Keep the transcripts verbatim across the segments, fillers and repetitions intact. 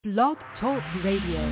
Blog Talk Radio.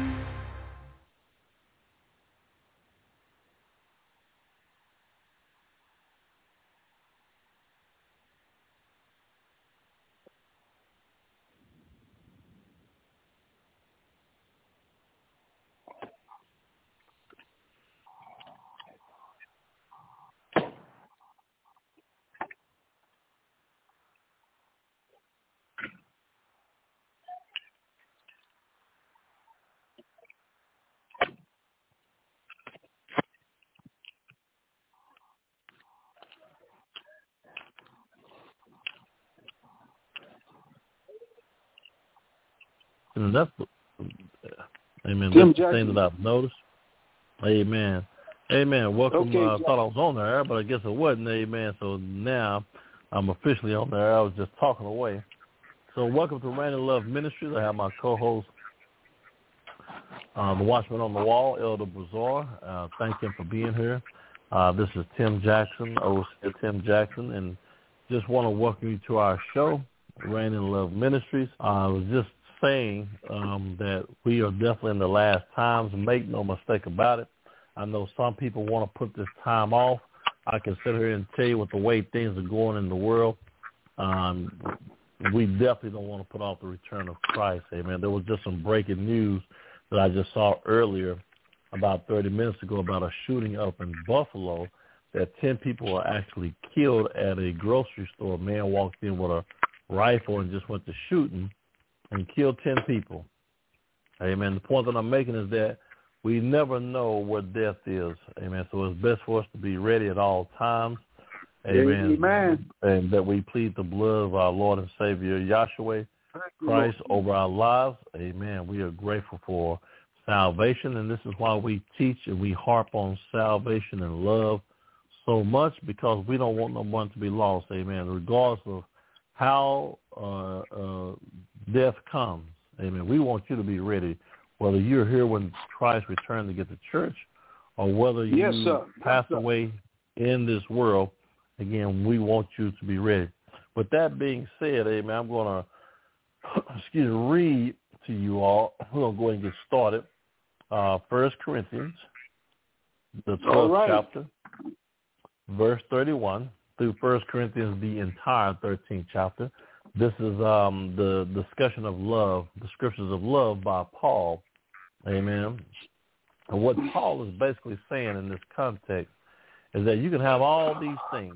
And that's, amen, Tim that's the Jackson. thing that I've noticed. Amen. Amen. Welcome. Okay, uh, I thought I was on the air, but I guess I wasn't. Amen. So now I'm officially on the air. I was just talking away. So welcome to Rain and Love Ministries. I have my co-host, uh, the Watchman on the Wall, Elder Brazar. Uh, thank him for being here. Uh, this is Tim Jackson, Overseer Tim Jackson, and just want to welcome you to our show, Rain and Love Ministries. Uh, I was just saying um, that we are definitely in the last times. Make no mistake about it. I know some people want to put this time off. I can sit here and tell you with the way things are going in the world, um, we definitely don't want to put off the return of Christ. Amen. There was just some breaking news that I just saw earlier about thirty minutes ago about a shooting up in Buffalo that ten people were actually killed at a grocery store. A man walked in with a rifle and just went to shooting and killed ten people. Amen. The point that I'm making is that we never know what death is. Amen. So it's best for us to be ready at all times. Amen. Amen. And that we plead the blood of our Lord and Savior, Yahshua Christ, over our lives. Amen. We are grateful for salvation, and this is why we teach and we harp on salvation and love so much, because we don't want no one to be lost. Amen. Regardless of how uh, uh, death comes. Amen. We want you to be ready, whether you're here when Christ returned to get the church, or whether you yes, sir. pass yes, away in this world. Again, we want you to be ready. With that being said, amen, I'm going to excuse me, read to you all. We're going to go ahead and get started. Uh, First Corinthians, the twelfth right. chapter, verse thirty-one, through First Corinthians, the entire thirteenth chapter. This is um, the discussion of love, the scriptures of love by Paul. Amen. And what Paul is basically saying in this context is that you can have all these things,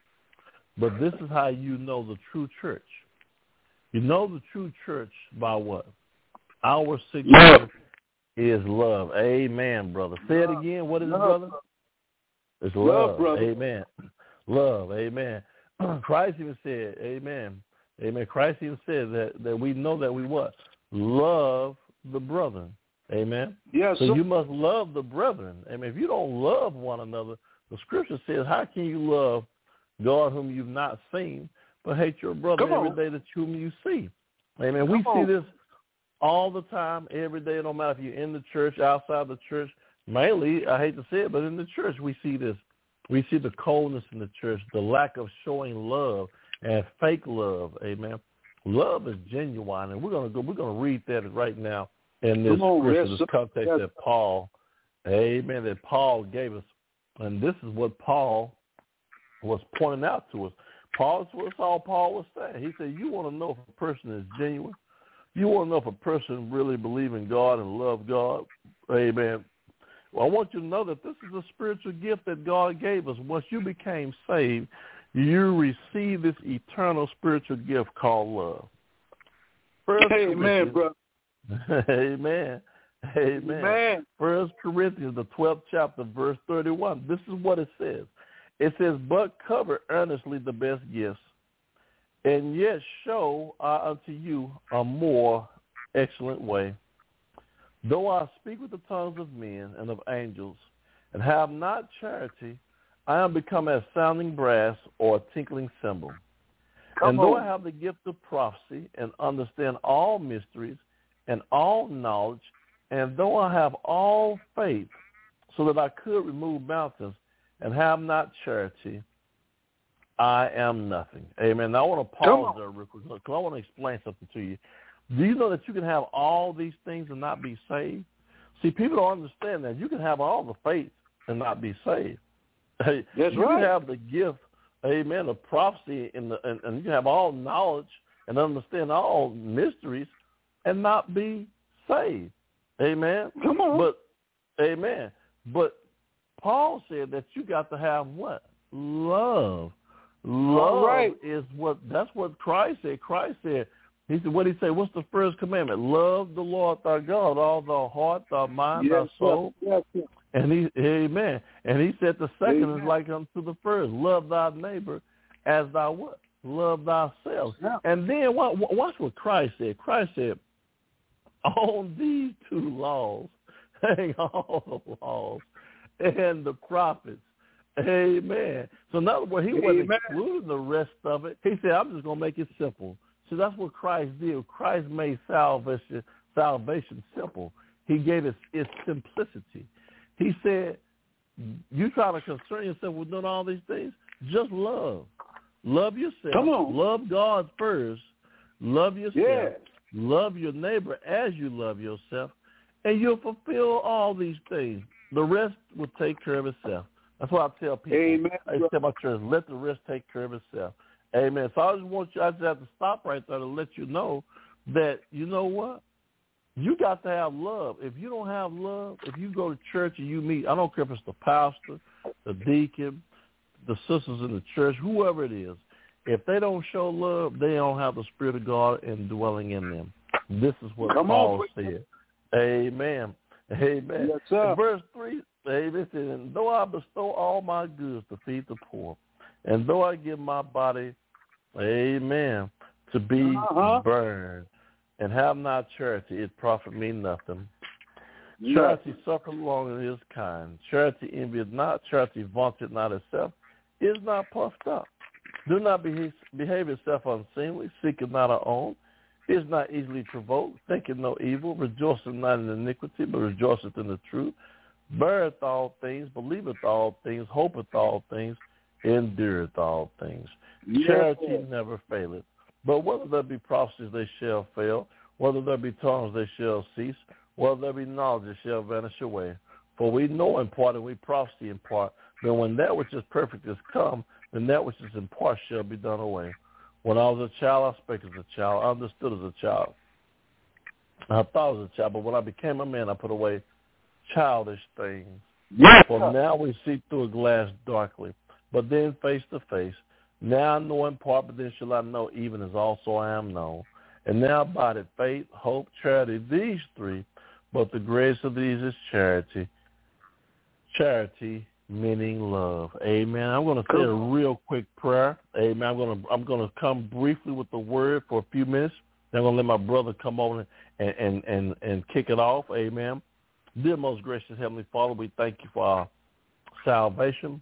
but this is how you know the true church. You know the true church by what? Our signature is love. Amen, brother. Say it again. What is love. it, brother? It's love. Love, brother. Amen. Love. Amen. Christ even said, amen. Amen. Christ even said that, that we know that we what? Love the brethren. Amen. Yes. So sir. you must love the brethren. Amen. If you don't love one another, the scripture says, how can you love God whom you've not seen, but hate your brother Come every on. day that whom you see? Amen. Come we on. see this all the time, every day, no matter if you're in the church, outside the church. Mainly, I hate to say it, but in the church we see this. We see the coldness in the church, the lack of showing love and fake love. Amen. Love is genuine, and we're gonna go. We're gonna read that right now in this on, scripture, yes, this context yes. that Paul, Amen, that Paul gave us, and this is what Paul was pointing out to us. Paul, that's all Paul was saying. He said, "You want to know if a person is genuine? You want to know if a person really believes in God and love God? Amen. Well, I want you to know that this is a spiritual gift that God gave us. Once you became saved, you received this eternal spiritual gift called love." First Amen, brother. Amen. Amen. Amen. First Corinthians, the twelfth chapter, verse thirty-one. This is what it says. It says, "But cover earnestly the best gifts, and yet show I unto you a more excellent way. Though I speak with the tongues of men and of angels, and have not charity, I am become as sounding brass or a tinkling cymbal. Come and though on. I have the gift of prophecy and understand all mysteries and all knowledge, and though I have all faith so that I could remove mountains and have not charity, I am nothing." Amen. Now I want to pause there real quick because I want to explain something to you. Do you know that you can have all these things and not be saved? See, people don't understand that. You can have all the faith and not be saved. Hey, That's you right. can have the gift, amen, of prophecy, and, the, and, and you can have all knowledge and understand all mysteries and not be saved. Amen? Come on. But, amen. But Paul said that you got to have what? Love. Love right. is what, that's what Christ said. Christ said, he said, what did he say? What's the first commandment? Love the Lord thy God, all thy heart, thy mind, yes, thy soul. Yes, yes. And he, amen. And he said the second Amen. is like unto the first. Love thy neighbor as thy what? Love thyself. Yeah. And then watch what Christ said. Christ said, on these two laws, hang all the laws and the prophets. Amen. So in other words, he wasn't Amen. excluding the rest of it. He said, I'm just going to make it simple. So that's what Christ did. Christ made salvation salvation simple. He gave it its simplicity. He said, you try to concern yourself with doing all these things? Just love. Love yourself. Come on. Love God first. Love yourself. Yeah. Love your neighbor as you love yourself. And you'll fulfill all these things. The rest will take care of itself. That's what I tell people. Amen. I tell my church, let the rest take care of itself. Amen. So I just want you, I just have to stop right there to let you know that, you know what? You got to have love. If you don't have love, if you go to church and you meet, I don't care if it's the pastor, the deacon, the sisters in the church, whoever it is, if they don't show love, they don't have the Spirit of God indwelling in them. This is what Come Paul on. said. Amen. Amen. Yes, sir. In verse three, David said, and though I bestow all my goods to feed the poor, and though I give my body, amen, to be uh-huh. burned, and have not charity, it profit me nothing. Yes. Charity suffereth long and is kind. Charity envieth not. Charity vaunteth not itself. Is not puffed up. Do not behave, behave itself unseemly. Seeketh not her own. Is not easily provoked. Thinketh no evil. Rejoiceth not in iniquity, but rejoiceth in the truth. Beareth all things. Believeth all things. Hopeth all things. Endureth all things. Yes. Charity never faileth. But whether there be prophecies, they shall fail. Whether there be tongues, they shall cease. Whether there be knowledge, it shall vanish away. For we know in part, and we prophesy in part. But when that which is perfect is come, then that which is in part shall be done away. When I was a child, I spake as a child. I understood as a child. I thought as a child. But when I became a man, I put away childish things. Yes. For now we see through a glass darkly, but then face to face. Now I know in part, but then shall I know, even as also I am known. And now abideth faith, hope, charity, these three, but the greatest of these is charity. Charity meaning love. Amen. I'm going to say a real quick prayer. Amen. I'm going to I'm going to come briefly with the word for a few minutes. Then I'm going to let my brother come on and, and, and, and kick it off. Amen. Dear most gracious Heavenly Father, we thank you for our salvation.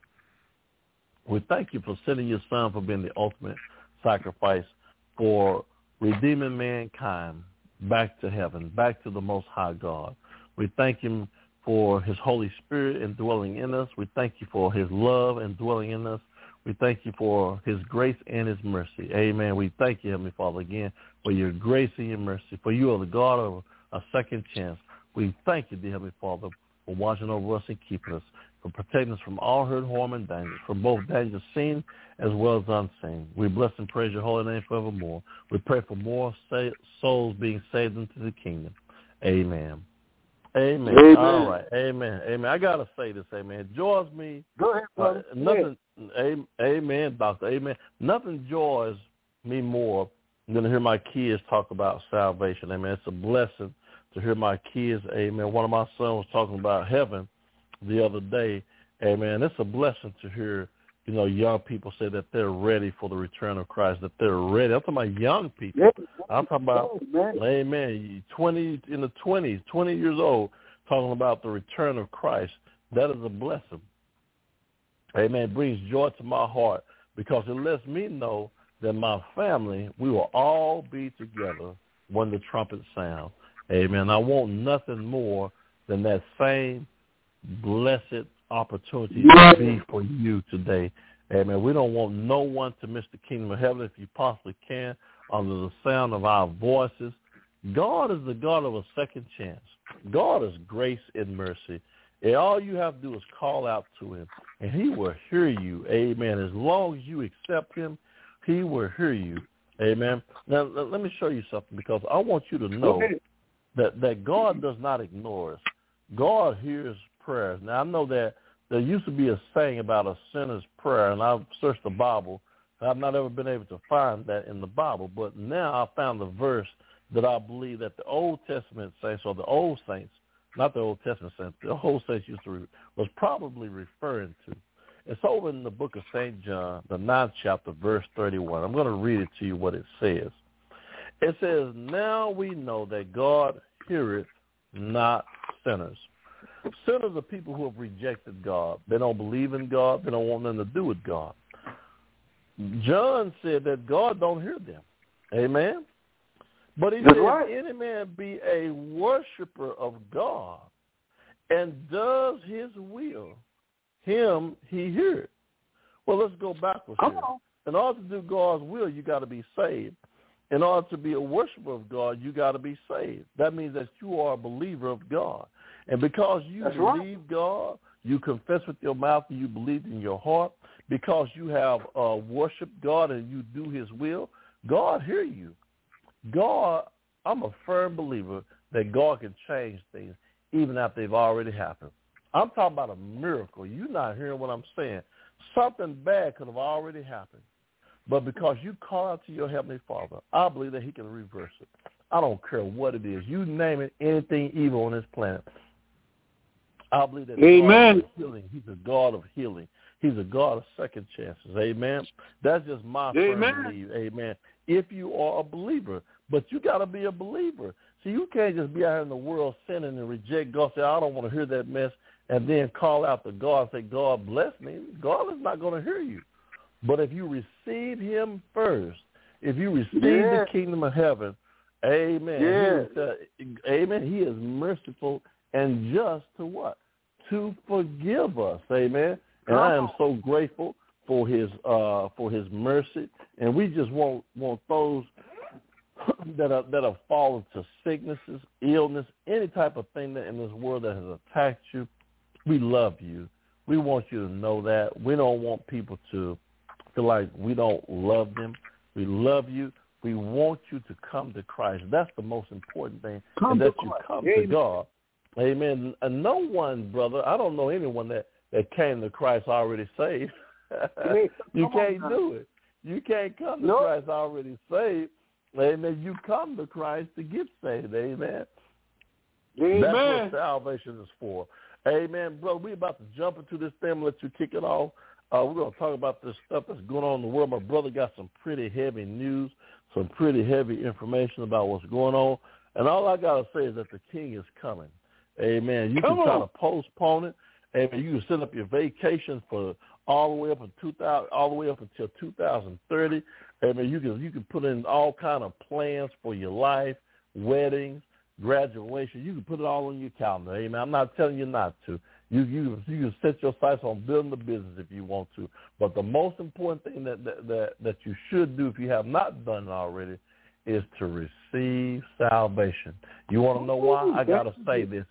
We thank you for sending your son for being the ultimate sacrifice for redeeming mankind back to heaven, back to the Most High God. We thank him for his Holy Spirit indwelling in us. We thank you for his love indwelling in us. We thank you for his grace and his mercy. Amen. We thank you, Heavenly Father, again, for your grace and your mercy, for you are the God of a second chance. We thank you, dear Heavenly Father, for watching over us and keeping us, for protecting us from all hurt, harm, and danger, from both danger seen as well as unseen. We bless and praise your holy name forevermore. We pray for more sa- souls being saved into the kingdom. Amen. Amen. Amen. All right. Amen. Amen. I got to say this, amen. It joys me. Go ahead, brother. Uh, nothing, amen, doctor. Amen. Nothing joys me more than to hear my kids talk about salvation. Amen. It's a blessing to hear my kids, amen. One of my sons was talking about heaven the other day, amen. It's a blessing to hear, you know, young people say that they're ready for the return of Christ, that they're ready. I'm talking about young people. Yeah. I'm talking about, Amen. amen, twenty, in the twenties, twenty years old, talking about the return of Christ. That is a blessing. Amen. It brings joy to my heart because it lets me know that my family, we will all be together when the trumpet sounds. Amen. I want nothing more than that same blessed opportunity to be for you today. Amen. We don't want no one to miss the kingdom of heaven. If you possibly can, under the sound of our voices. God is the God of a second chance. God is grace and mercy. And all you have to do is call out to him, and he will hear you. Amen. As long as you accept him, he will hear you. Amen. Now, let me show you something, because I want you to know okay. that, that God does not ignore us. God hears prayers. Now, I know that there used to be a saying about a sinner's prayer, and I've searched the Bible. I've not ever been able to find that in the Bible, but now I found the verse that I believe that the Old Testament saints, or the old saints, not the Old Testament saints, the old saints used to re, was probably referring to. It's over in the book of Saint John, the ninth chapter, verse thirty-one. I'm going to read it to you what it says. It says, now we know that God heareth not sinners. Sinners are people who have rejected God. They don't believe in God. They don't want nothing to do with God. John said that God don't hear them. Amen? But he That's said, right. if any man be a worshiper of God and does his will, him he heareth. Well, let's go backwards Come here. on. In order to do God's will, you got to be saved. In order to be a worshiper of God, you got to be saved. That means that you are a believer of God. And because you That's believe right. God, you confess with your mouth and you believe in your heart, because you have uh, worshiped God and you do his will, God hear you. God, I'm a firm believer that God can change things even after they've already happened. I'm talking about a miracle. You're not hearing what I'm saying. Something bad could have already happened. But because you call out to your Heavenly Father, I believe that he can reverse it. I don't care what it is. You name it, anything evil on this planet. I believe that Amen. God is healing. He's a God of healing. He's a God of second chances. Amen. That's just my Amen. firm belief. Amen. If you are a believer. But you got to be a believer. See, you can't just be out here in the world sinning and reject God, say, I don't want to hear that mess, and then call out to God and say, God bless me. God is not going to hear you. But if you receive him first, if you receive yeah. the kingdom of heaven, amen. Yeah. He is, uh, amen. He is merciful and just to what? To forgive us. Amen. And I am so grateful for his uh, for his mercy. And we just want want those that are that have fallen to sicknesses, illness, any type of thing that in this world that has attacked you. We love you. We want you to know that. We don't want people to feel like we don't love them. We love you. We want you to come to Christ. That's the most important thing, come and that to you Christ. come Amen. to God. Amen. And no one, brother, I don't know anyone that, that came to Christ already saved. You can't do it. You can't come to nope. Christ already saved. Amen. You come to Christ to get saved. Amen. Amen. That's what salvation is for. Amen. Brother, we're about to jump into this thing and let you kick it off. Uh, we're going to talk about this stuff that's going on in the world. My brother got some pretty heavy news, some pretty heavy information about what's going on. And all I got to say is that the king is coming. Amen. You Come can try on. to postpone it. Amen. You can set up your vacation for all the way up in two thousand, all the way up until two thousand thirty. Amen. You can you can put in all kind of plans for your life, weddings, graduation. You can put it all on your calendar. Amen. I'm not telling you not to. You you you can set your sights on building the business if you want to. But the most important thing that that that, that you should do if you have not done it already is to receive salvation. You want to know why? I got to say this.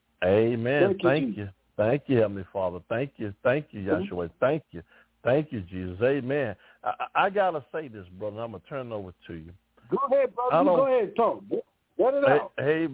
Amen. Thank you, Thank you. Thank you, Heavenly Father. Thank you. Thank you, Yahshua. Thank you. Thank you, Jesus. Amen. I, I got to say this, brother. I'm going to turn it over to you. Go ahead, brother. You go ahead. Talk. Let it out. Hey,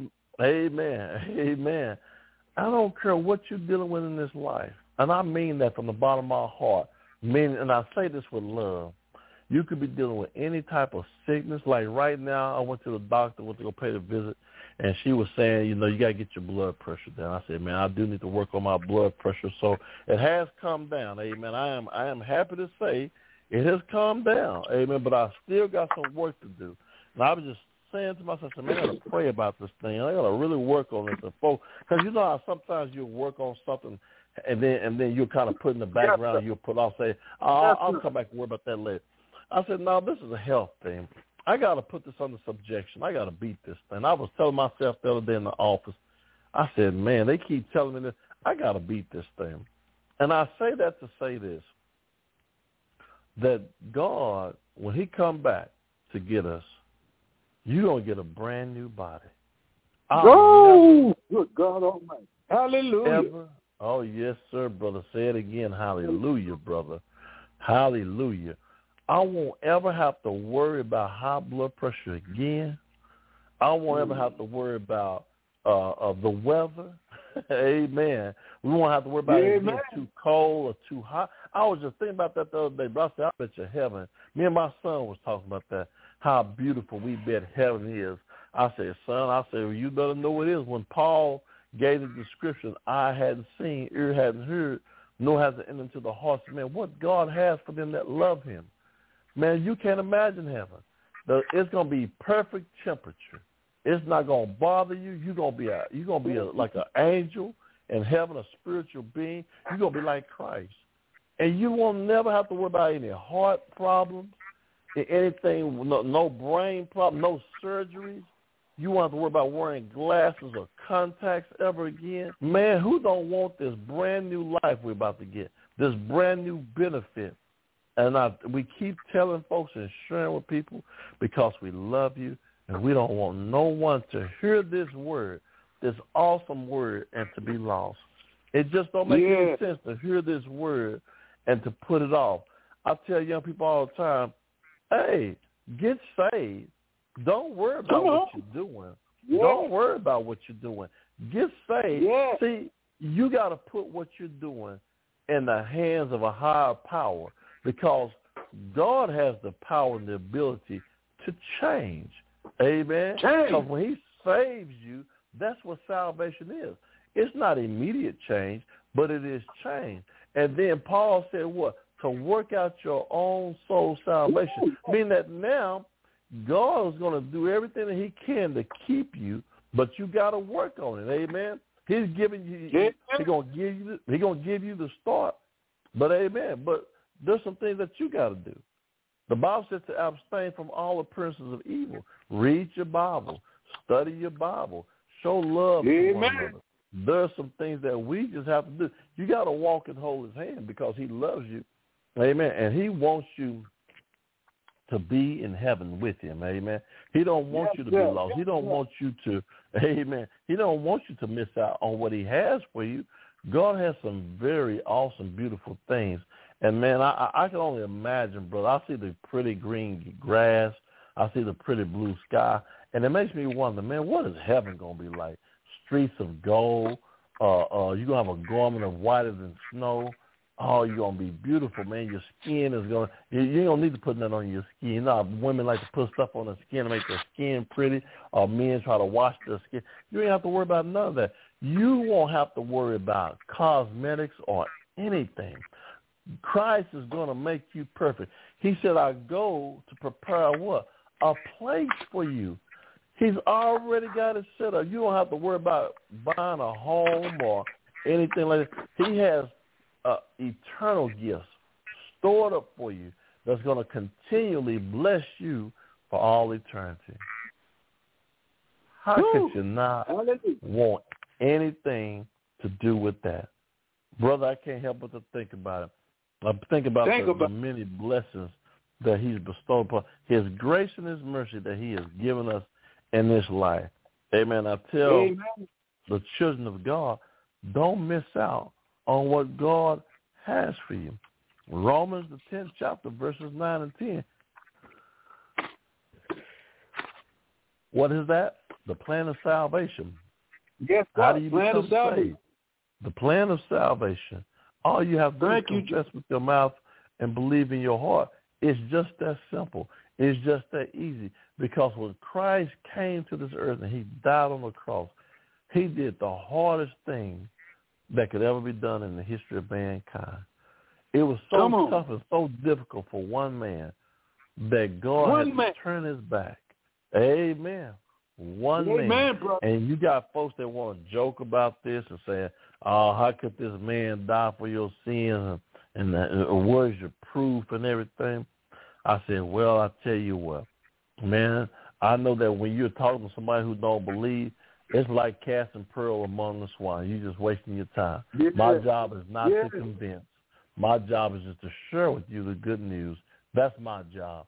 amen. Amen. I don't care what you're dealing with in this life. And I mean that from the bottom of my heart. Meaning, and I say this with love. You could be dealing with any type of sickness. Like right now, I went to the doctor, went to go pay the visit, and she was saying, you know, you got to get your blood pressure down. I said, man, I do need to work on my blood pressure. So it has come down. Amen. I am I am happy to say it has calmed down. Amen. But I still got some work to do. And I was just saying to myself, man, I got to pray about this thing. I got to really work on this. Because you know how sometimes you work on something and then and then you'll kind of put in the background, yes, you'll put off, say, oh, yes, I'll come back and worry about that later. I said, no, this is a health thing. I got to put this under subjection. I got to beat this thing. I was telling myself the other day in the office, I said, man, they keep telling me this. I got to beat this thing. And I say that to say this, that God, when he come back to get us, you're going to get a brand new body. Oh, good God Almighty. Hallelujah. Ever, oh, yes, sir, brother. Say it again. Hallelujah, brother. Hallelujah. I won't ever have to worry about high blood pressure again. I won't ever have to worry about uh, uh, the weather. Amen. We won't have to worry about Amen. It being too cold or too hot. I was just thinking about that the other day, but I said, I bet you heaven. Me and my son was talking about that, how beautiful we bet heaven is. I said, son, I said, well, you better know what it is. When Paul gave the description, eye hadn't seen, ear hadn't heard, nor has it entered into the hearts of men, what God has for them that love him. Man, you can't imagine heaven. The, it's going to be perfect temperature. It's not going to bother you. You're going to be a, you're going to be a, like an angel in heaven, a spiritual being. You're going to be like Christ. And you will never have to worry about any heart problems, anything, no, no brain problem, no surgeries. You won't have to worry about wearing glasses or contacts ever again. Man, who don't want this brand new life we're about to get, this brand new benefit? And I, we keep telling folks and sharing with people because we love you. And we don't want no one to hear this word, this awesome word, and to be lost. It just don't make yeah. any sense to hear this word and to put it off. I tell young people all the time, hey, get saved. Don't worry about what you're doing. Yeah. Don't worry about what you're doing. Get saved. Yeah. See, you got to put what you're doing in the hands of a higher power because God has the power and the ability to change. Amen. Because when he saves you, that's what salvation is. It's not immediate change, but it is change. And then Paul said what? To work out your own soul salvation. Meaning that now God is going to do everything that he can to keep you, but you got to work on it. Amen. He's giving you, yeah. he's going to give you, he's going to give you the start. But amen. But there's some things that you got to do. The Bible says to abstain from all appearances of evil. Read your Bible. Study your Bible. Show love Amen. To one another. There are some things that we just have to do. You got to walk and hold his hand because he loves you. Amen. And he wants you to be in heaven with him. Amen. He don't want yes, you to yes, be lost. Yes, he don't yes. want you to, amen. He don't want you to miss out on what he has for you. God has some very awesome, beautiful things. And, man, I, I can only imagine, brother. I see the pretty green grass. I see the pretty blue sky. And it makes me wonder, man, what is heaven going to be like? Streets of gold. Uh, uh, you're going to have a garment of whiter than snow. Oh, you're going to be beautiful, man. Your skin is going to – you, you don't need to put nothing on your skin. You know, women like to put stuff on their skin to make their skin pretty, or men try to wash their skin. You ain't have to worry about none of that. You won't have to worry about cosmetics or anything. Christ is going to make you perfect. He said, I go to prepare what? A place for you. He's already got it set up. You don't have to worry about buying a home or anything like that. He has uh, eternal gifts stored up for you that's going to continually bless you for all eternity. How Woo. Could you not want anything to do with that? Brother, I can't help but to think about it. I think about, think the, about the many blessings that he's bestowed upon, his grace and his mercy that he has given us in this life. Amen. I tell Amen. The children of God, don't miss out on what God has for you. Romans, the tenth chapter, verses nine and ten. What is that? The plan of salvation. Yes, sir. How do you plan become of salvation. saved? The plan of salvation. All you have to Thank do is confess with your mouth and believe in your heart. It's just that simple. It's just that easy. Because when Christ came to this earth and he died on the cross, he did the hardest thing that could ever be done in the history of mankind. It was so tough and so difficult for one man that God one had man. to turn his back. Amen. One Amen, man. Bro. And you got folks that want to joke about this and say, oh, how could this man die for your sins? And, and uh, where's your proof and everything? I said, well, I tell you what, man, I know that when you're talking to somebody who don't believe, it's like casting pearl among the swine. You're just wasting your time. Yeah. My job is not yeah. to convince. My job is just to share with you the good news. That's my job.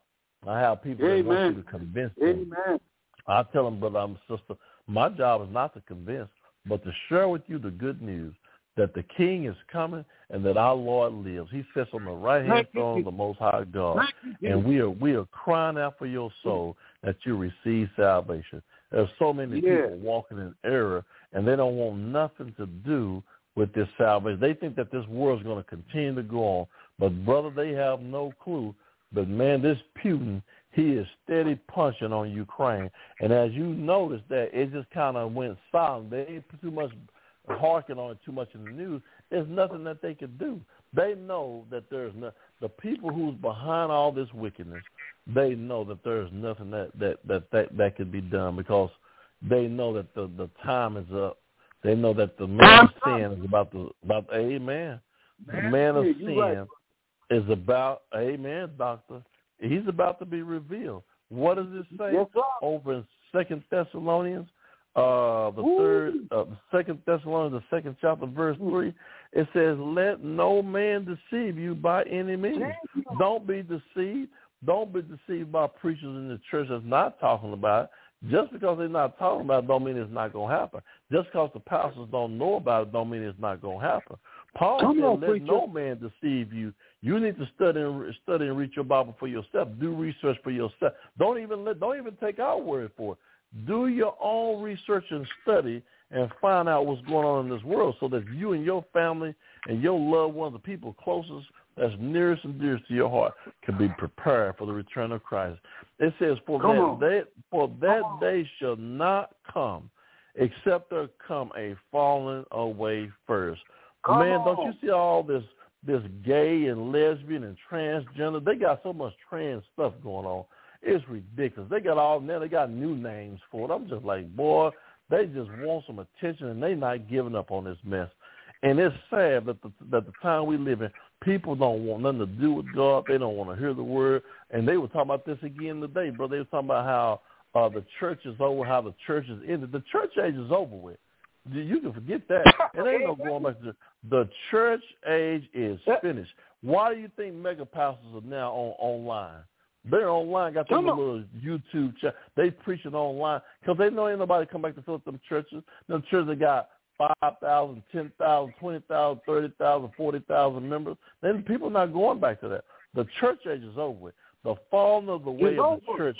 I have people Amen. that want you to convince them. Amen. I tell them, brother, I'm sister, my job is not to convince, but to share with you the good news that the King is coming and that our Lord lives. He sits on the right hand throne of the Most High God, and we are we are crying out for your soul that you receive salvation. There's so many yeah. people walking in error, and they don't want nothing to do with this salvation. They think that this world is going to continue to go on, but brother, they have no clue. But man, this Putin, he is steady punching on Ukraine, and as you notice that it just kind of went silent. They ain't too much harking on it too much in the news. There's nothing that they could do. They know that there's no, the people who's behind all this wickedness. They know that there's nothing that that that that, that could be done because they know that the, the time is up. They know that the man of sin is about to about. Amen. The man of sin is about. Amen, doctor. He's about to be revealed. What does it say yes, over in Second Thessalonians? Uh, the Ooh. third, uh, the second Thessalonians, the second chapter, verse three, it says, "Let no man deceive you by any means." Don't be deceived. Don't be deceived by preachers in the church that's not talking about it. Just because they're not talking about it, don't mean it's not going to happen. Just because the pastors don't know about it, don't mean it's not going to happen. Paul Come said, on, "Let preacher. no man deceive you." You need to study and study and read your Bible for yourself. Do research for yourself. Don't even let. Don't even take our word for it. Do your own research and study and find out what's going on in this world so that you and your family and your loved ones, the people closest, that's nearest and dearest to your heart, can be prepared for the return of Christ. It says, for Come that, day, for that day shall not come except there come a falling away first. Come Man, on. don't you see all this this gay and lesbian and transgender? They got so much trans stuff going on. It's ridiculous. They got all now. They got new names for it. I'm just like, boy, they just want some attention, and they not giving up on this mess. And it's sad that the, that the time we live in, people don't want nothing to do with God. They don't want to hear the word. And they were talking about this again today, bro. They were talking about how uh, the church is over, how the church is ended. The church age is over with. You can forget that. It ain't no going back to the, the church age is finished. Why do you think mega pastors are now on online? They're online, got them little YouTube chat. They preaching online because they know ain't nobody come back to fill up them churches. Them churches that got five thousand, ten thousand, twenty thousand, thirty thousand, forty thousand members. Then people not going back to that. The church age is over with. The falling of the way it's of over. the church,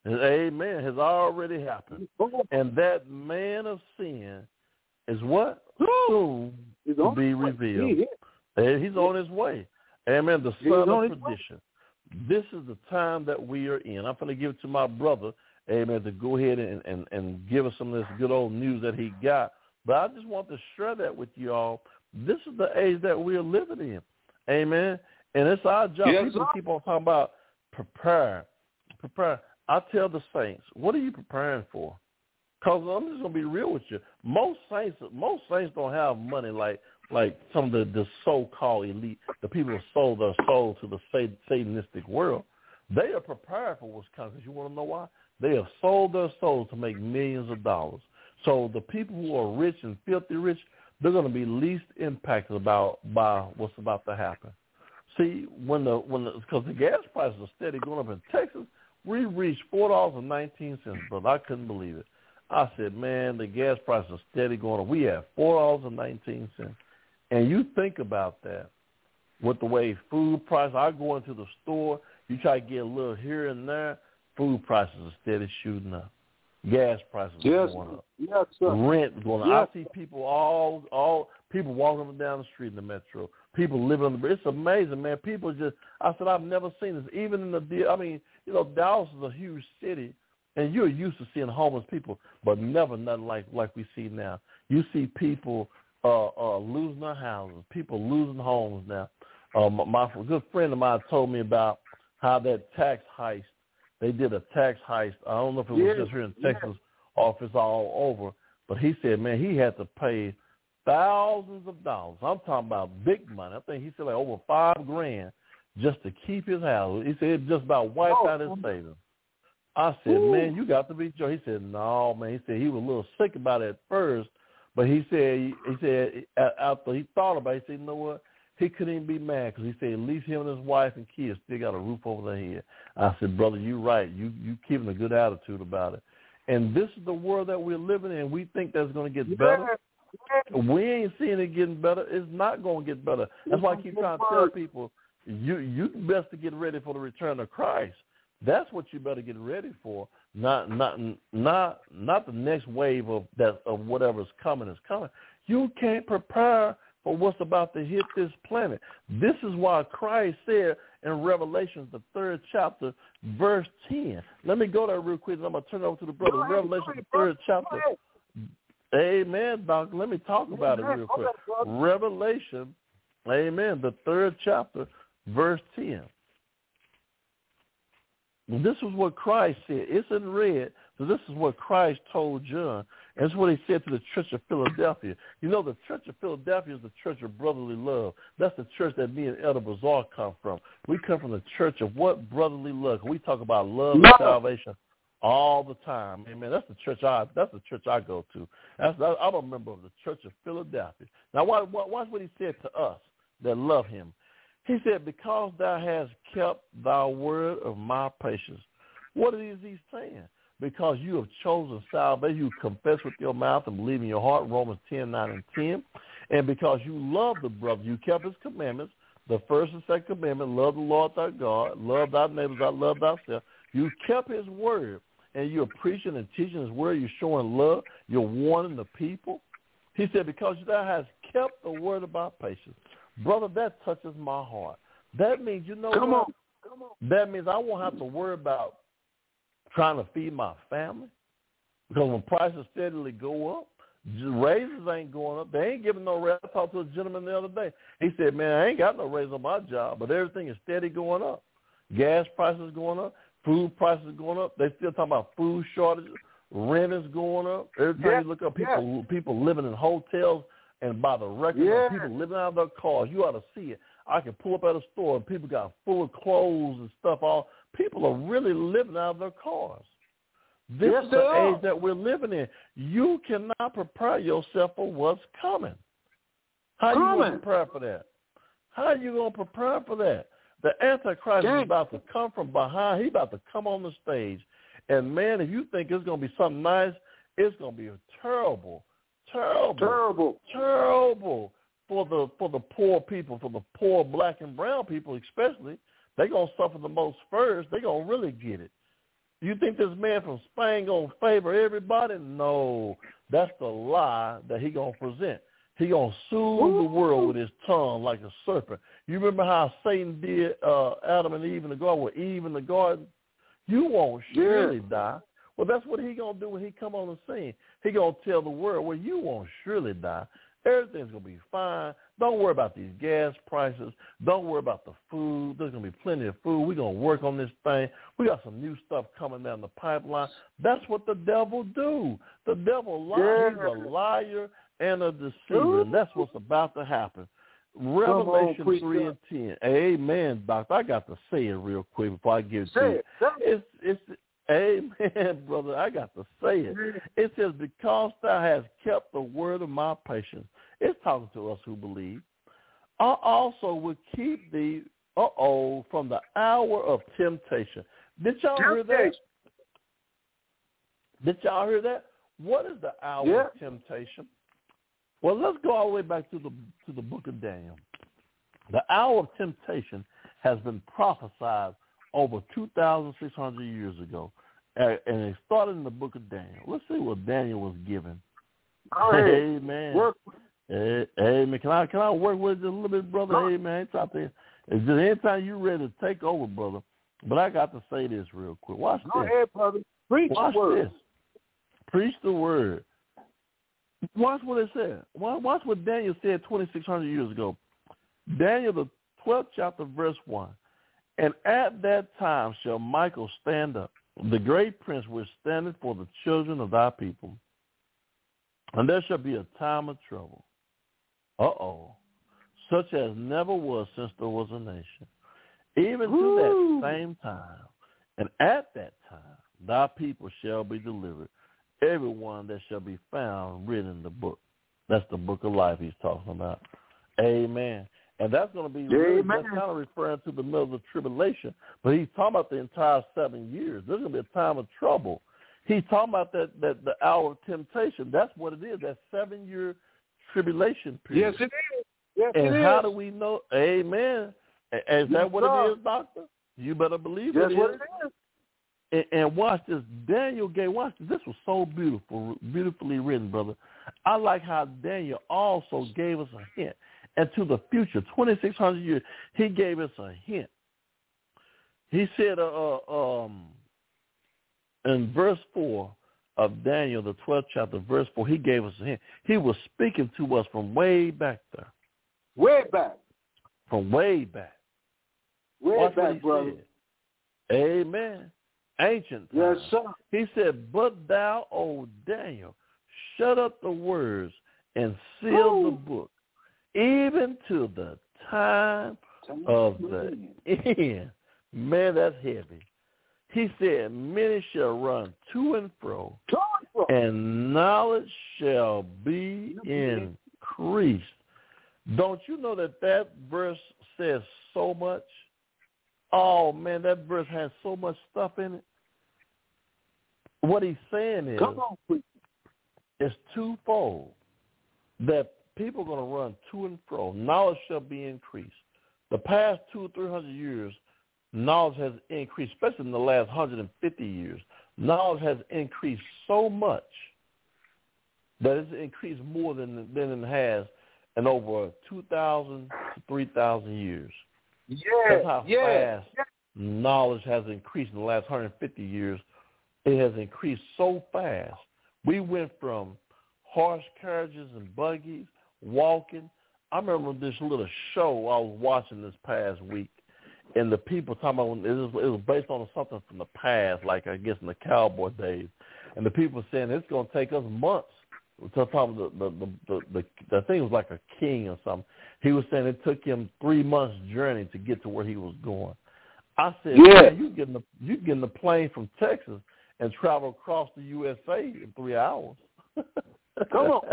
amen, has already happened. And that man of sin is what? Soon to be revealed. And he's on his way. Amen. The son of perdition. This is the time that we are in. I'm going to give it to my brother, amen, to go ahead and, and, and give us some of this good old news that he got. But I just want to share that with you all. This is the age that we are living in. Amen. And it's our job. Yes, People sir. keep on talking about prepare. Prepare. I tell the saints, what are you preparing for? Because I'm just going to be real with you. Most saints most saints don't have money like like some of the, the so-called elite, the people who sold their soul to the satanistic world. They are prepared for what's coming. You want to know why? They have sold their souls to make millions of dollars. So the people who are rich and filthy rich, they're going to be least impacted about by what's about to happen. See, when the when because the, the gas prices are steady going up in Texas, we reached four dollars and nineteen cents, brother. I couldn't believe it. I said, man, the gas prices are steady going up. We have four dollars and nineteen cents. And you think about that with the way food prices, I go into the store, you try to get a little here and there, food prices are steady shooting up. Gas prices yes, are going up. Yes, sir. Rent going up. Yes. I see people all, all people walking up and down the street in the metro. People living on the bridge. It's amazing, man. People just, I said, I've never seen this. Even in the, I mean, you know, Dallas is a huge city, and you're used to seeing homeless people, but never nothing like, like we see now. You see people uh, uh, losing their houses, people losing homes now. Uh, my, my good friend of mine told me about how that tax heist, they did a tax heist. I don't know if it was yes. just here in Texas yes. or if it's all over, but he said, man, he had to pay thousands of dollars. I'm talking about big money. I think he said like over five grand just to keep his house. He said it just about wiped oh. out his savings. I said, Ooh. man, you got to be joking. He said, no, man. He said he was a little sick about it at first, but he said, he said after he thought about it, he said, you know what? He couldn't even be mad because he said at least him and his wife and kids still got a roof over their head. I said, brother, you're right. You you keeping a good attitude about it. And this is the world that we're living in. We think that's going to get Yeah. better. We ain't seeing it getting better. It's not going to get better. That's why I keep trying to tell people, you you best to get ready for the return of Christ. That's what you better get ready for. Not not not not the next wave of that of whatever's coming is coming. You can't prepare for what's about to hit this planet. This is why Christ said in Revelation, the third chapter, verse ten. Let me go there real quick, and I'm going to turn it over to the brother. Go ahead, Revelation, go ahead, the third bro. chapter. Amen, Doctor. Let me talk about it real quick. Revelation, amen, the third chapter, verse ten. This is what Christ said. It's in red, so this is what Christ told John. And it's what he said to the church of Philadelphia. You know, the church of Philadelphia is the church of brotherly love. That's the church that me and Elder Bazaar come from. We come from the church of what? Brotherly love. We talk about love and salvation all the time. Amen. That's the church I that's the church I go to. That's I'm a member of the church of Philadelphia. Now watch, watch what he said to us that love him. He said, because thou hast kept thy word of my patience. What is he saying? Because you have chosen salvation, you confess with your mouth and believe in your heart, Romans ten, nine, and ten. And because you love the brother, you kept his commandments, the first and second commandment, love the Lord thy God, love thy neighbors, I love thyself. You kept his word, and you're preaching and teaching his word, you're showing love, you're warning the people. He said, because thou hast kept the word of my patience. Brother, that touches my heart. That means, you know Come what? on. Come on. That means I won't have to worry about trying to feed my family, because when prices steadily go up, raises ain't going up. They ain't giving no raise. I talked to a gentleman the other day. He said, man, I ain't got no raise on my job, but everything is steady going up. Gas prices going up. Food prices going up. They still talking about food shortages. Rent is going up. Every time Yeah. you look up, people yeah. people living in hotels and by the record, yeah. people living out of their cars. You ought to see it. I can pull up at a store and people got full of clothes and stuff. All people are really living out of their cars. This yes, is the age that we're living in. You cannot prepare yourself for what's coming. How are you going to prepare for that? How are you going to prepare for that? The Antichrist Dang. is about to come from behind. He's about to come on the stage. And, man, if you think it's going to be something nice, it's going to be a terrible, terrible, terrible, terrible for the for the poor people, for the poor black and brown people especially. They're going to suffer the most first. They're going to really get it. You think this man from Spain going to favor everybody? No, that's the lie that he going to present. He going to soothe the world with his tongue like a serpent. You remember how Satan did uh, Adam and Eve in the garden, with Eve in the garden? You won't surely yeah. die. Well, that's what he going to do when he come on the scene. He going to tell the world, well, you won't surely die. Everything's going to be fine. Don't worry about these gas prices. Don't worry about the food. There's going to be plenty of food. We're going to work on this thing. We got some new stuff coming down the pipeline. That's what the devil do. The devil lies. Yeah. He's a liar and a deceiver, and that's what's about to happen. Revelation on, three and ten. Amen, Doctor. I got to say it real quick before I give it say to you. It. It's, it's, amen, brother. I got to say it. It says, because thou hast kept the word of my patience. It's talking to us who believe. I also will keep thee, uh-oh, from the hour of temptation. Did y'all hear that? Did y'all hear that? What is the hour yeah. of temptation? Well, let's go all the way back to the to the book of Daniel. The hour of temptation has been prophesied over two thousand six hundred years ago, and it started in the book of Daniel. Let's see what Daniel was given. Hey, amen. Work. Hey, amen. Can I can I work with you a little bit, brother? Hey, man. It's out there. It's just anytime you're ready to take over, brother. But I got to say this real quick. Watch Go this. ahead, brother. Preach Watch the word. this. Preach the word. Watch what it said. Watch what Daniel said twenty-six hundred years ago. Daniel, the twelfth chapter, verse one. And at that time shall Michael stand up, the great prince which standeth for the children of thy people. And there shall be a time of trouble. Uh-oh. Such as never was since there was a nation. Even Ooh. to that same time. And at that time thy people shall be delivered. Everyone that shall be found written in the book. That's the book of life he's talking about. Amen. And that's going to be really, Amen. that's kind of referring to the middle of the tribulation. But he's talking about the entire seven years. There's going to be a time of trouble. He's talking about that, that the hour of temptation. That's what it is, that seven-year tribulation period. Yes, it is. Yes, and it how is. do we know? Amen. Is that what sir. it is, Doctor? You better believe That's it what is. it is. And, and watch this. Daniel gave, watch this. This was so beautiful, beautifully written, brother. I like how Daniel also gave us a hint. And to the future, twenty-six hundred years, he gave us a hint. He said uh, uh, um, in verse four of Daniel, the twelfth chapter, verse four, he gave us a hint. He was speaking to us from way back there. Way back. From way back. Way Watch back, brother. Said. Amen. Ancient times. Yes, sir. He said, but thou, O Daniel, shut up the words and seal Ooh. the book, even to the time of the end. Man, that's heavy. He said, many shall run to and fro, and knowledge shall be increased. Don't you know that that verse says so much? Oh, man, that verse has so much stuff in it. What he's saying is, Come on, please. It's twofold, that people are going to run to and fro. Knowledge shall be increased. The past two or three hundred years, knowledge has increased, especially in the last one hundred fifty years. Knowledge has increased so much that it's increased more than, than it has in over two thousand to three thousand years. Yeah, That's how yeah, fast yeah. knowledge has increased in the last one hundred fifty years. It has increased so fast. We went from horse carriages and buggies, walking. I remember this little show I was watching this past week, and the people talking about it was, it was based on something from the past, like I guess in the cowboy days, and the people saying it's going to take us months. So talking the the the the, the the thing was like a king or something. He was saying it took him three months journey to get to where he was going. I said, Yeah. man, you getting the you getting the plane from Texas and travel across the U S A in three hours. Come on.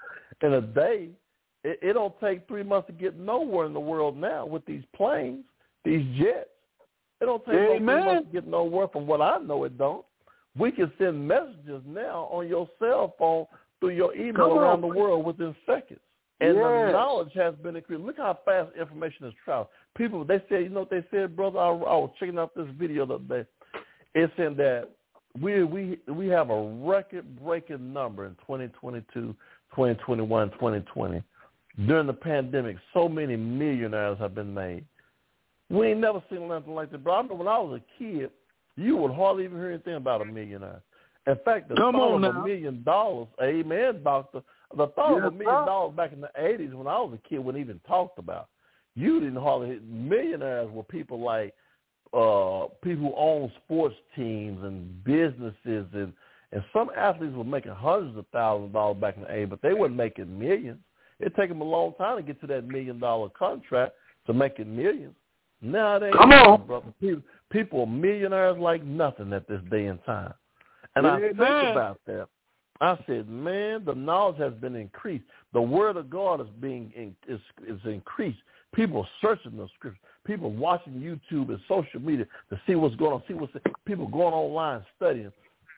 In a day. It, it don't take three months to get nowhere in the world now with these planes, these jets. It don't take no three months to get nowhere. From what I know, it don't. We can send messages now on your cell phone through your email Come around on. the world within seconds. And Yes. the knowledge has been increased. Look how fast information has traveled. People, they said, you know what they said, brother? I, I was checking out this video the other day. It said that we we we have a record-breaking number in twenty twenty-two, twenty twenty-one, twenty twenty. During the pandemic, so many millionaires have been made. We ain't never seen nothing like that. But I remember when I was a kid, you would hardly even hear anything about a millionaire. In fact, the Come thought on of now. a million dollars, amen, doctor, the thought Yes, of a million sir. dollars back in the eighties when I was a kid wasn't even talked about. You didn't hardly hear. Millionaires were people like uh, people who own sports teams and businesses, and, and some athletes were making hundreds of thousands of dollars back in the eighties, but they weren't making millions. It took them a long time to get to that million-dollar contract to making millions. Now they Come on. brother. People, people are millionaires like nothing at this day and time. And I think Amen. about that. I said, man, the knowledge has been increased. The word of God is being in, is is increased. People are searching the scriptures. People watching YouTube and social media to see what's going on. See what's people going online studying.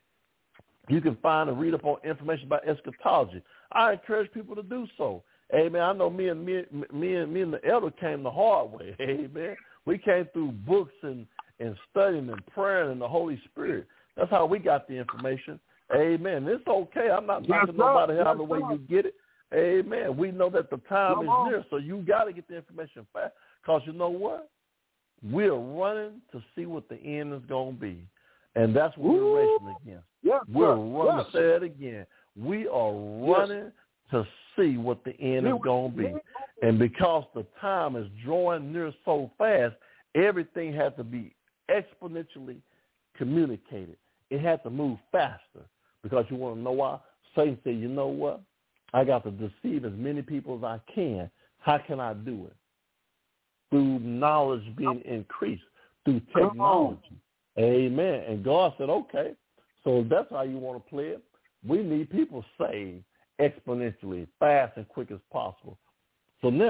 You can find and read up on information about eschatology. I encourage people to do so. Amen. I know me and me, me and me and the elder came the hard way. Amen. We came through books and, and studying and praying and the Holy Spirit. That's how we got the information. Amen. It's okay. I'm not knocking Yes, nobody sir. out the Yes, way sir. you get it. Amen. We know that the time Come is on. near, so you got to get the information fast. Because you know what? We're running to see what the end is going to be. And that's what Woo. we're racing against. Yes, We're sir. running, Yes. say it again. We are running to see what the end is going to be. And because the time is drawing near so fast, everything has to be exponentially communicated. It has to move faster because you want to know why? Satan said, you know what? I got to deceive as many people as I can. How can I do it? Through knowledge being increased, through technology. Amen. And God said, okay, so that's how you want to play it. We need people saved exponentially, fast and quick as possible. So now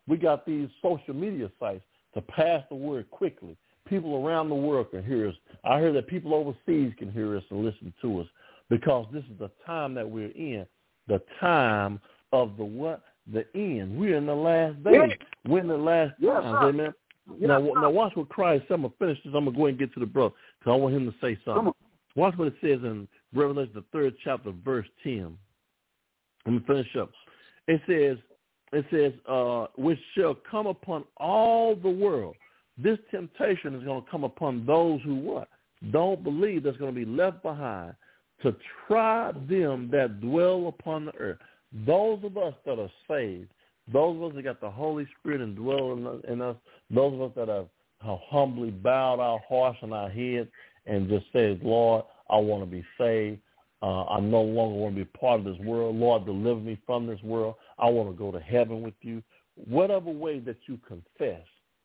We got these social media sites to pass the word quickly. People around the world can hear us. I heard that people overseas can hear us and listen to us because this is the time that we're in, the time of the what? The end. We're in the last days. Yeah. We're in the last Yes, times, sir. amen. Yes, now, sir. now watch what Christ said. I'm going to finish this. I'm going to go ahead and get to the brother because I want him to say Come something. on. Watch what it says in Revelation, the third chapter, verse ten. Let me finish up. It says, it says, uh, which shall come upon all the world. This temptation is going to come upon those who what? Don't believe, that's going to be left behind to try them that dwell upon the earth. Those of us that are saved, those of us that got the Holy Spirit and dwell in, in us, those of us that have, have humbly bowed our hearts and our heads and just said, Lord, I want to be saved. Uh, I no longer want to be part of this world. Lord, deliver me from this world. I want to go to heaven with you. Whatever way that you confess,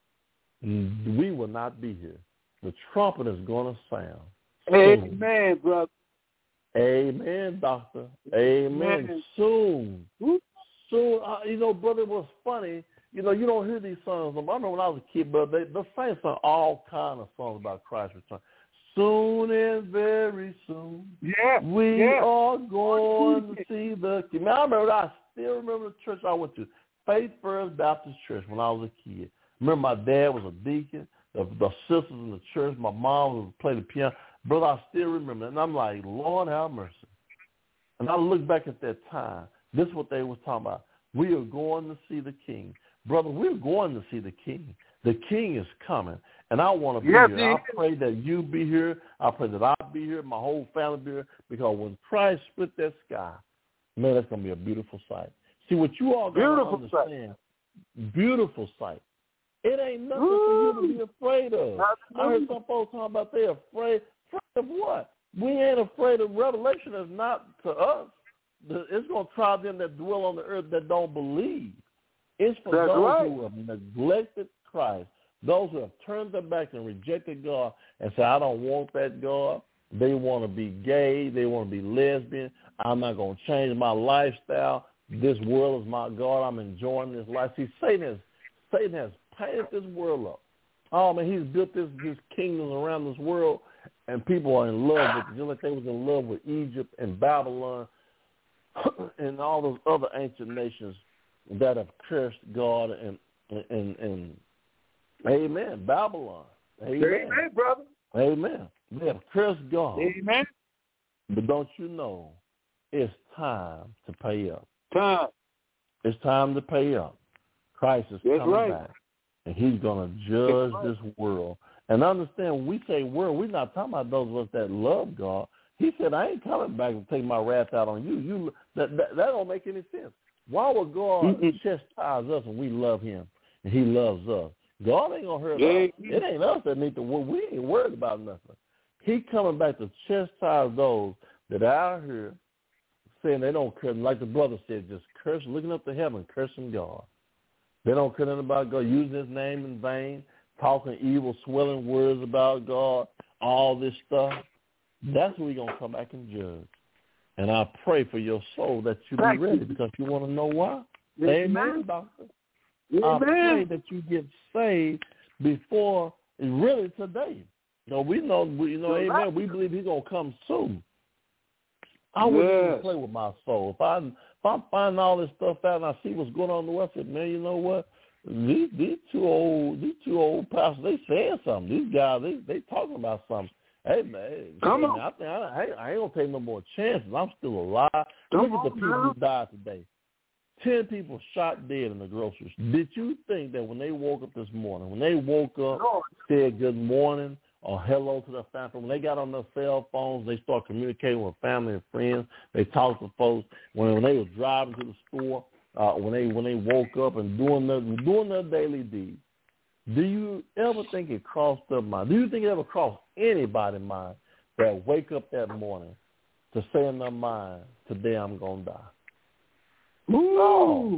we will not be here. The trumpet is going to sound. Amen, brother. Amen, doctor. Amen. Amen. Soon. Soon. Uh, you know, brother, it was funny. You know, you don't hear these songs. I remember when I was a kid, but they, the saints sung all kind of songs about Christ's return. Soon and very soon, Yeah, we yeah. are going to see the King. Man, I remember, I still remember the church I went to, Faith First Baptist Church, when I was a kid. Remember, my dad was a deacon. The, the sisters in the church, my mom was playing the piano. Brother, I still remember it. And I'm like, Lord have mercy. And I look back at that time. This is what they was talking about. We are going to see the King. Brother, we're going to see the King. The King is coming. And I want to be yes, here. I pray that you be here. I pray that I'll be here, my whole family be here. Because when Christ split that sky, man, that's going to be a beautiful sight. See, what you all got to understand, sight. Beautiful sight. It ain't nothing Ooh. for you to be afraid of. I heard some folks talking about they're afraid. Afraid of what? We ain't afraid of Revelation. Is not to us. It's going to try them that dwell on the earth that don't believe. It's for That's those right. who have neglected Christ, those who have turned their back and rejected God and say, I don't want that God. They want to be gay. They want to be lesbian. I'm not going to change my lifestyle. This world is my God. I'm enjoying this life. See, Satan has, Satan has painted this world up. Oh, man, he's built this, this kingdom around this world, and people are in love with it, just like they was in love with Egypt and Babylon and all those other ancient nations that have cursed God and, and, and amen, Babylon. Amen. Amen, brother. Amen. They have cursed God. Amen. But don't you know, it's time to pay up. Time. It's time to pay up. Christ is That's coming right. back, and he's going to judge right. this world. And understand, when we say world, we're not talking about those of us that love God. He said, I ain't coming back to take my wrath out on you. You that, that, that don't make any sense. Why would God mm-hmm. chastise us when we love him and he loves us? God ain't going to hurt yeah. us. It ain't us that need to worry. We ain't worried about nothing. He coming back to chastise those that are out here saying they don't care. Like the brother said, just curse, looking up to heaven, cursing God. They don't care nothing about God, using his name in vain, talking evil, swelling words about God, all this stuff. That's when we're going to come back and judge. And I pray for your soul that you be ready because you want to know why. Yes, Amen, man. Doctor. Amen. I pray that you get saved before, really today. You know, we know, we, you know, amen, right. we believe he's going to come soon. I wouldn't yes. even play with my soul. If I if I find all this stuff out and I see what's going on in the West, I said, man, you know what? These these two old these two old pastors, they saying something. These guys, they they talking about something. Hey man, come man, on. I think I, I ain't gonna take no more chances. I'm still alive. Come Look on, at the people man. who died today. Ten people shot dead in the groceries. Did you think that when they woke up this morning, when they woke up, Lord. said good morning or hello to their family, when they got on their cell phones, they start communicating with family and friends. They talk to folks. When, when they were driving to the store, uh, when they when they woke up and doing their doing their daily deeds, do you ever think it crossed their mind? Do you think it ever crossed anybody's mind that wake up that morning to say in their mind, today I'm gonna die? Ooh. No,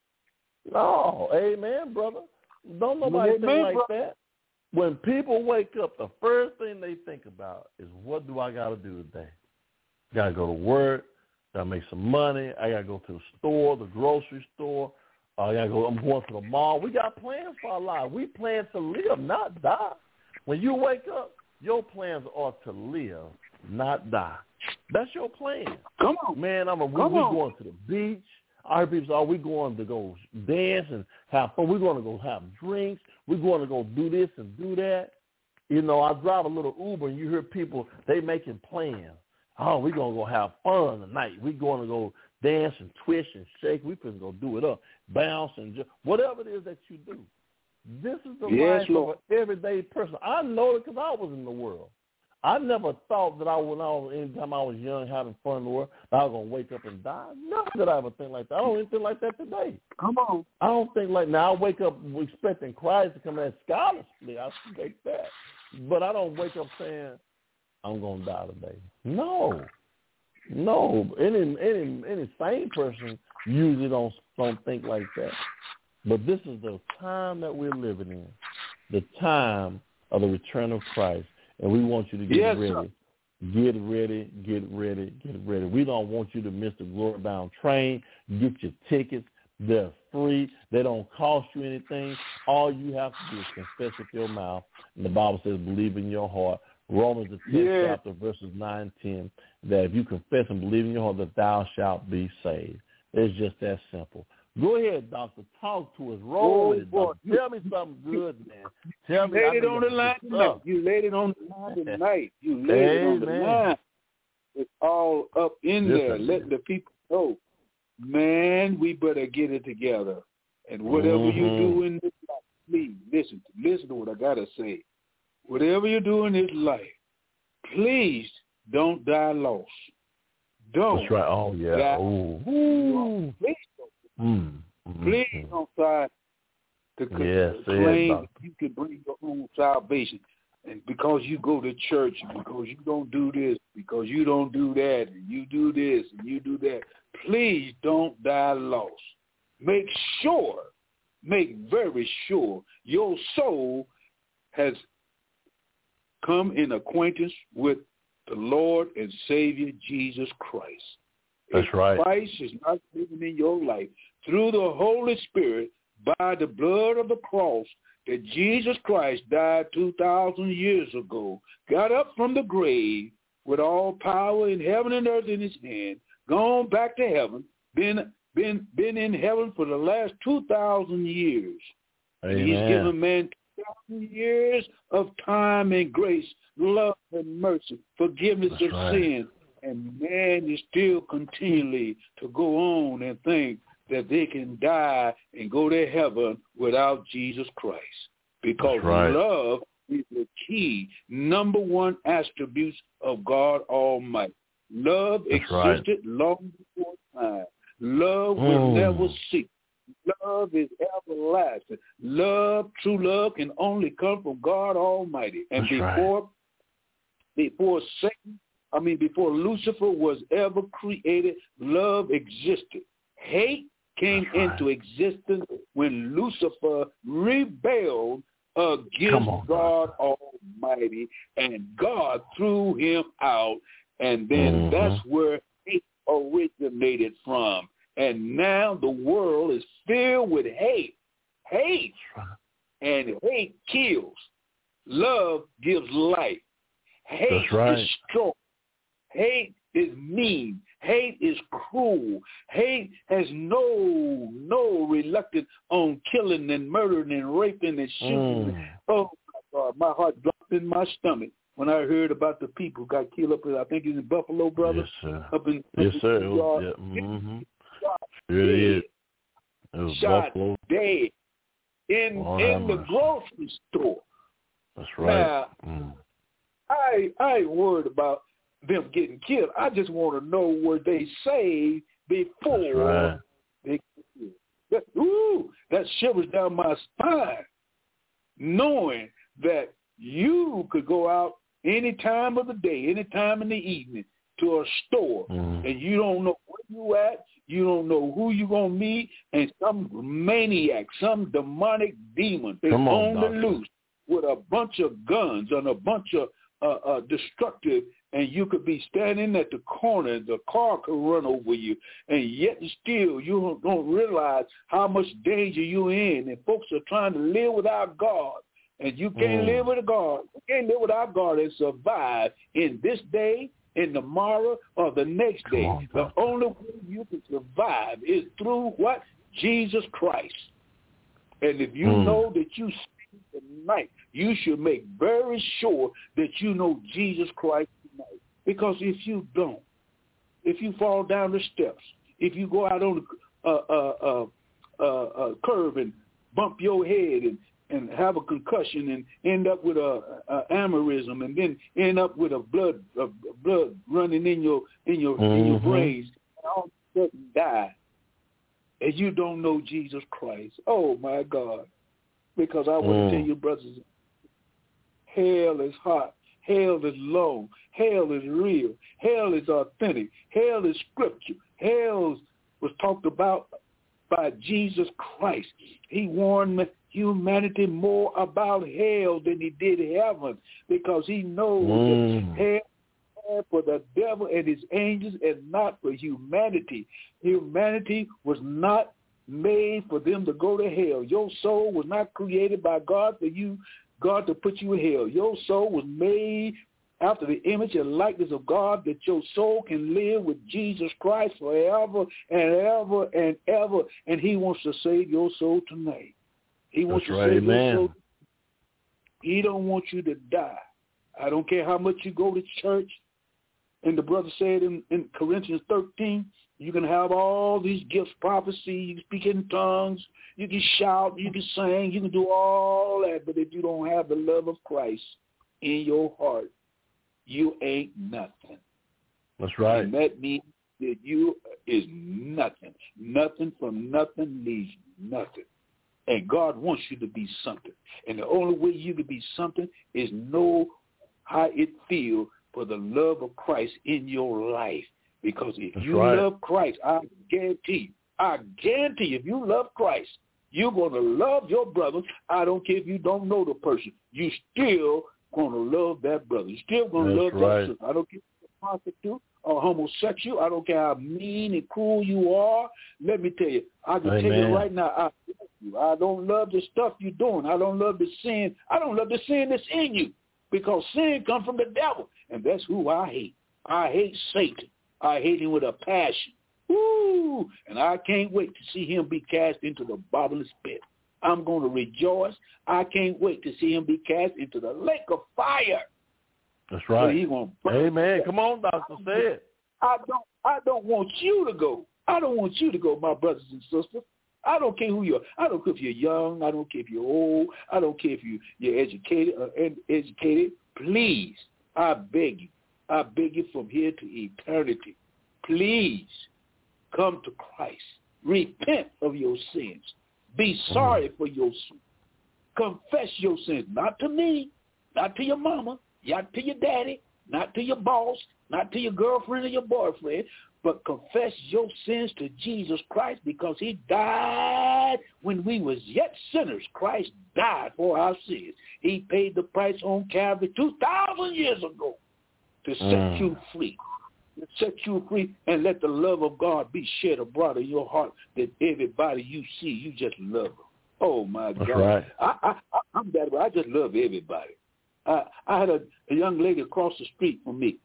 no, amen, brother. Don't nobody amen, think like bro. that. When people wake up, the first thing they think about is, what do I got to do today? Got to go to work. Got to make some money. I got to go to the store, the grocery store. Oh, yeah, go, I'm going to the mall. We got plans for our life. We plan to live, not die. When you wake up, your plans are to live, not die. That's your plan. Come on. Man, I'm a, we, Come we on. going to the beach. Our people say, oh, we're going to go dance and have fun. We're going to go have drinks. We're going to go do this and do that. You know, I drive a little Uber, and you hear people, they making plans. Oh, we're going to go have fun tonight. We're going to go dance and twist and shake. We're going to go do it up, bounce and just, whatever it is that you do. This is the Yes, life Lord. of an everyday person. I know it because I was in the world. I never thought that I, when I was, anytime I was young, having fun in the world, that I was going to wake up and die. Never did I ever think like that. I don't even think like that today. Come on. I don't think like now. I wake up expecting Christ to come and scholarship. I expect that. But I don't wake up saying, I'm going to die today. No. No. Any any any sane person usually don't, don't think like that. But this is the time that we're living in, the time of the return of Christ. And we want you to get Yes, ready. sir. Get ready, get ready, get ready. We don't want you to miss the glory bound train. Get your tickets. They're free. They don't cost you anything. All you have to do is confess with your mouth. And the Bible says, believe in your heart. Romans, the tenth Yeah. chapter, verses nine and ten, that if you confess and believe in your heart, that thou shalt be saved. It's just that simple. Go ahead, doctor. Talk to us. Roll Oh, with it, boy. doctor. Tell me something good, man. Tell You me. I laid it know on you the got line some tonight. stuff. You laid it on the line tonight. You laid it on the Amen. line. It's all up in Yes, there. I Let did. the people know, man, we better get it together. And whatever Mm-hmm. you do in this life, please listen. Listen to what I got to say. Whatever you do in this life, please don't die lost. Don't. That's right. Oh, yeah. die. Oh. Ooh. Please don't. Mm. Please Mm-hmm. don't try to c- Yes, say it, claim doctor. you can bring your own salvation. And because you go to church, because you don't do this, because you don't do that, and you do this, and you do that, please don't die lost. Make sure, make very sure your soul has come in acquaintance with the Lord and Savior Jesus Christ. That's if right. Christ is not living in your life through the Holy Spirit by the blood of the cross that Jesus Christ died two thousand years ago, got up from the grave with all power in heaven and earth in his hand, gone back to heaven, been been been in heaven for the last two thousand years. Amen. And he's given man two thousand years of time and grace, love and mercy, forgiveness That's of right. sin. And man is still continually to go on and think that they can die and go to heaven without Jesus Christ. Because right. love is the key, number one attribute of God Almighty. Love That's existed right. long before time. Love Mm. will never cease. Love is everlasting. Love, true love, can only come from God Almighty. And That's before, right. before Satan, I mean, before Lucifer was ever created, love existed. Hate came right. into existence when Lucifer rebelled against on, God Almighty, and God threw him out, and then mm-hmm. that's where hate originated from. And now the world is filled with hate. Hate. And hate kills. Love gives life. Hate That's right. is strong. Hate is mean. Hate is cruel. Hate has no no reluctance on killing and murdering and raping and shooting. Mm. Oh, my God. My heart dropped in my stomach when I heard about the people who got killed up in, I think it's in Buffalo, brother. Yes, sir. Up in, yes, up sir. in It was, yeah. mm-hmm. Sure dead. it is. It was Shot Buffalo. dead in, Lord in the mercy. grocery store. That's right. Now, mm. I, I ain't worried about them getting killed. I just want to know were they saved before That's right. they get killed. That, ooh, that shivers down my spine, knowing that you could go out any time of the day, any time in the evening to a store, mm. and you don't know where you at, you don't know who you're going to meet, and some maniac, some demonic demon is Come on, on doctor. the loose with a bunch of guns and a bunch of uh, uh, destructive and you could be standing at the corner, the car could run over you, and yet still you don't, don't realize how much danger you're in, and folks are trying to live without God, and you can't mm. live with a God. You can't live without God and survive in this day, in tomorrow, or the next day. On, the only way you can survive is through what? Jesus Christ. And if you mm. know that you sleep tonight, you should make very sure that you know Jesus Christ tonight. Because if you don't, if you fall down the steps, if you go out on a uh, uh, uh, uh, curve and bump your head and, and have a concussion and end up with a, a aneurysm and then end up with a blood a blood running in your in your mm-hmm. in your brains, and all of a sudden die, and you don't know Jesus Christ. Oh my God! Because I want mm. to tell you, brothers, hell is hot. Hell is low. Hell is real. Hell is authentic. Hell is scripture. Hell was talked about by Jesus Christ. He warned humanity more about hell than he did heaven, because he knows mm. that hell is for the devil and his angels and not for humanity. Humanity was not made for them to go to hell. Your soul was not created by God for you, God to put you in hell. Your soul was made after the image and likeness of God, that your soul can live with Jesus Christ forever and ever and ever. And he wants to save your soul tonight. He wants That's to right, save man. your soul. He don't want you to die. I don't care how much you go to church. And the brother said in, in Corinthians thirteen, you can have all these gifts, prophecy, you can speak in tongues, you can shout, you can sing, you can do all that. But if you don't have the love of Christ in your heart, you ain't nothing. That's right. And that means that you is nothing. Nothing from nothing leaves nothing. And God wants you to be something. And the only way you can be something is know how it feels for the love of Christ in your life. Because if That's you right. love Christ, I guarantee you, I guarantee you, if you love Christ, you're going to love your brother. I don't care if you don't know the person. You still going to love that brother. You're still going to love right. that sister. I don't care if you're a prostitute or homosexual. I don't care how mean and cruel you are. Let me tell you, I can Amen. tell you right now, I love you. I don't love the stuff you're doing. I don't love the sin. I don't love the sin that's in you, because sin comes from the devil, and that's who I hate. I hate Satan. I hate him with a passion. Woo! And I can't wait to see him be cast into the bottomless pit. I'm going to rejoice. I can't wait to see him be cast into the lake of fire. That's right. So he's going to Amen. Come on, Doctor. Say it. I don't, I don't want you to go. I don't want you to go, my brothers and sisters. I don't care who you are. I don't care if you're young. I don't care if you're old. I don't care if you, you're educated or uneducated. Please, I beg you. I beg you from here to eternity. Please come to Christ. Repent of your sins. Be sorry for your sins. Confess your sins. Not to me, not to your mama, not to your daddy, not to your boss, not to your girlfriend or your boyfriend, but confess your sins to Jesus Christ, because he died when we was yet sinners. Christ died for our sins. He paid the price on Calvary two thousand years ago to set mm. you free. To set you free and let the love of God be shed abroad in your heart, that everybody you see, you just love them. Oh, my That's God. Right. I, I, I'm that way. I just love everybody. I, I had a, a young lady across the street from me.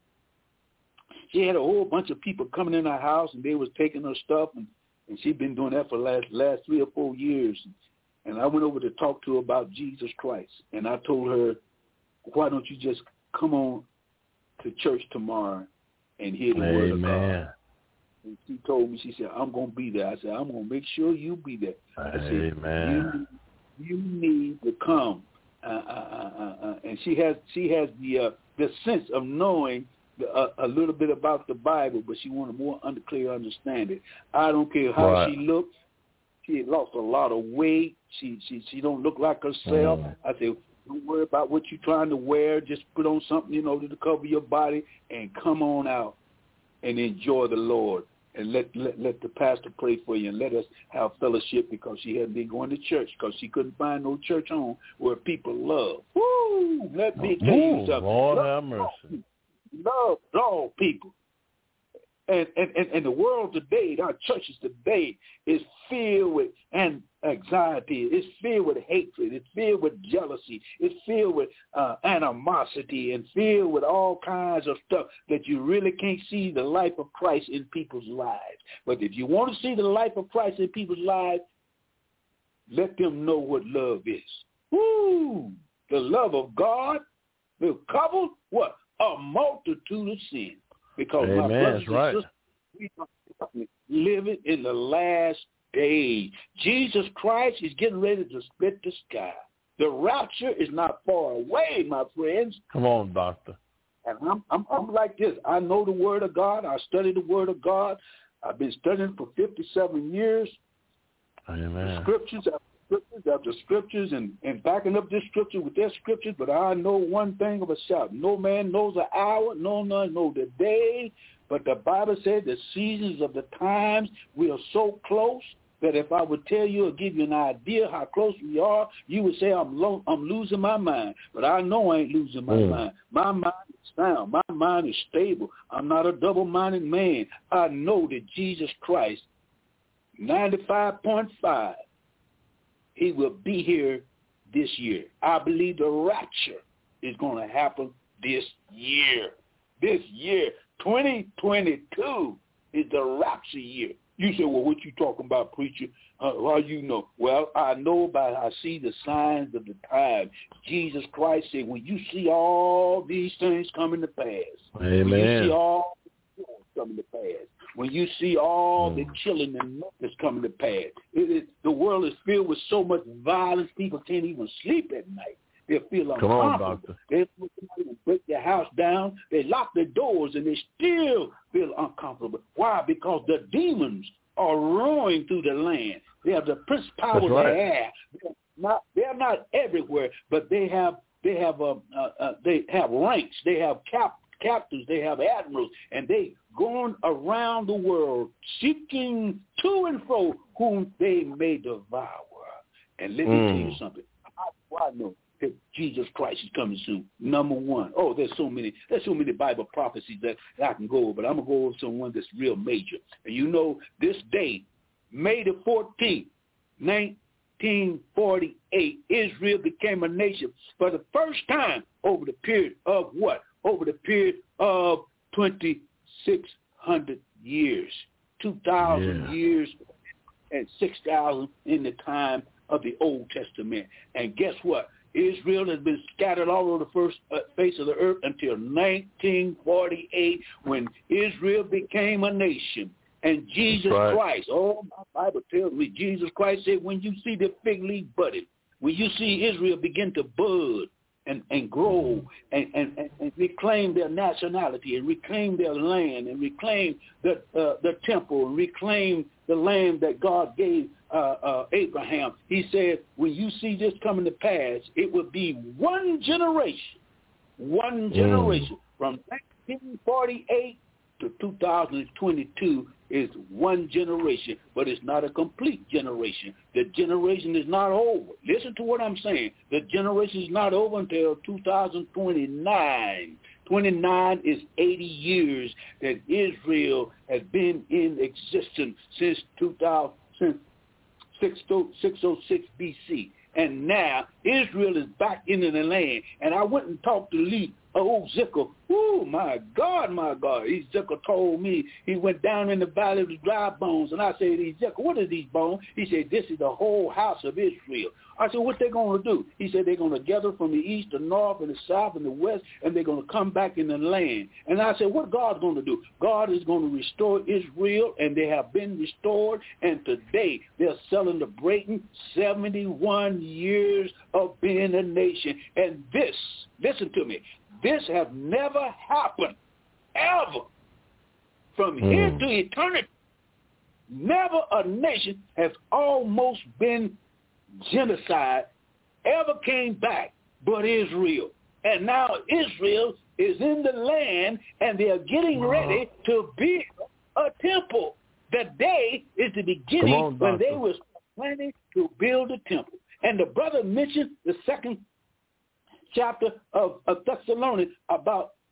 She had a whole bunch of people coming in her house, and they was taking her stuff, and, and she'd been doing that for the last, last three or four years. And I went over to talk to her about Jesus Christ, and I told her, why don't you just come on to church tomorrow and hear the Amen. word of God? And she told me, she said, I'm going to be there. I said, I'm going to make sure you be there. I said, Amen. You, you need to come. Uh, uh, uh, uh, and she has she has the uh, the sense of knowing the, uh, a little bit about the Bible, but she wanted more under, clear understanding. I don't care how right. she looks. She had lost a lot of weight. She she she don't look like herself. Mm. I said, don't worry about what you're trying to wear. Just put on something, you know, to cover your body, and come on out and enjoy the Lord. And let, let let the pastor pray for you, and let us have fellowship, because she hadn't been going to church, because she couldn't find no church home where people love. Woo! Let me tell you something. Lord love, have mercy. loves all people. And, and, and, and the world today, our churches today, is filled with an anxiety. It's filled with hatred. It's filled with jealousy. It's filled with uh, animosity and filled with all kinds of stuff that you really can't see the life of Christ in people's lives. But if you want to see the life of Christ in people's lives, let them know what love is. Woo! The love of God will cover what? A multitude of sins. Because Amen. my brothers and right. sisters, we are living in the last days. Jesus Christ is getting ready to split the sky. The rapture is not far away, my friends. Come on, doctor. And I'm, I'm, I'm like this. I know the Word of God. I study the Word of God. I've been studying for fifty-seven years. Amen. Scriptures after scriptures after scriptures and, and backing up this scripture with their scriptures. But I know one thing of a shout. No man knows the hour. No man knows the day. But the Bible said the seasons of the times, we are so close that if I would tell you or give you an idea how close we are, you would say I'm lo- I'm losing my mind. But I know I ain't losing my mm. mind. My mind is sound. My mind is stable. I'm not a double-minded man. I know that Jesus Christ, ninety-five point five, he will be here this year. I believe the rapture is going to happen this year. This year, twenty twenty-two is the rapture year. You say, well, what you talking about, preacher? Uh, how you know? Well, I know about, I see the signs of the time. Jesus Christ said, when you see all these things coming to pass, Amen. when you see all the things coming to pass, when you see all mm. the killing and that's coming to pass, it is, the world is filled with so much violence, people can't even sleep at night. They feel uncomfortable. Come on, doctor. They break their house down. They lock their doors, and they still feel uncomfortable. Why? Because the demons are roaring through the land. They have the principality of the air. They're not, they're not everywhere, but they have they have uh, uh, uh, they have ranks. They have cap, captains. They have admirals, and they going around the world seeking to and fro whom they may devour. And let me mm. tell you something. I, I know. Jesus Christ is coming soon. Number one. Oh, there's so many. There's so many Bible prophecies that I can go over, but I'm gonna go over some one that's real major. And you know, this day, May the fourteenth, nineteen forty-eight, Israel became a nation for the first time over the period of what? Over the period of twenty-six hundred years, two thousand yeah. years, and six thousand in the time of the Old Testament. And guess what? Israel has been scattered all over the first uh, face of the earth until nineteen forty-eight, when Israel became a nation. And Jesus right. Christ, oh, my Bible tells me, Jesus Christ said, when you see the fig leaf budded, when you see Israel begin to bud and, and grow and, and, and, and reclaim their nationality and reclaim their land and reclaim the, uh, the temple and reclaim the land that God gave Uh, uh, Abraham, he said, when you see this coming to pass, it will be one generation, one generation. Mm. From nineteen forty-eight to two thousand twenty-two is one generation, but it's not a complete generation. The generation is not over. Listen to what I'm saying. The generation is not over until two thousand twenty-nine. twenty-nine is eighty years that Israel has been in existence since two thousand, since six oh six B C. And now Israel is back into the land. And I went and talked to Lee, old Zicker. Oh, my God, my God. Ezekiel told me he went down in the valley of the dry bones. And I said, Ezekiel, what are these bones? He said, this is the whole house of Israel. I said, what they going to do? He said, they're going to gather from the east, the north, and the south, and the west, and they're going to come back in the land. And I said, what God's going to do? God is going to restore Israel, and they have been restored. And today they're celebrating seventy-one years of being a nation. And this, listen to me, this has never happened, ever. From mm. here to eternity, never a nation has almost been genocide ever came back but Israel. And now Israel is in the land, and they are getting wow. ready to build a temple. The day is the beginning on, when they were planning to build a temple. And the brother mentioned the second chapter of, of Thessalonians about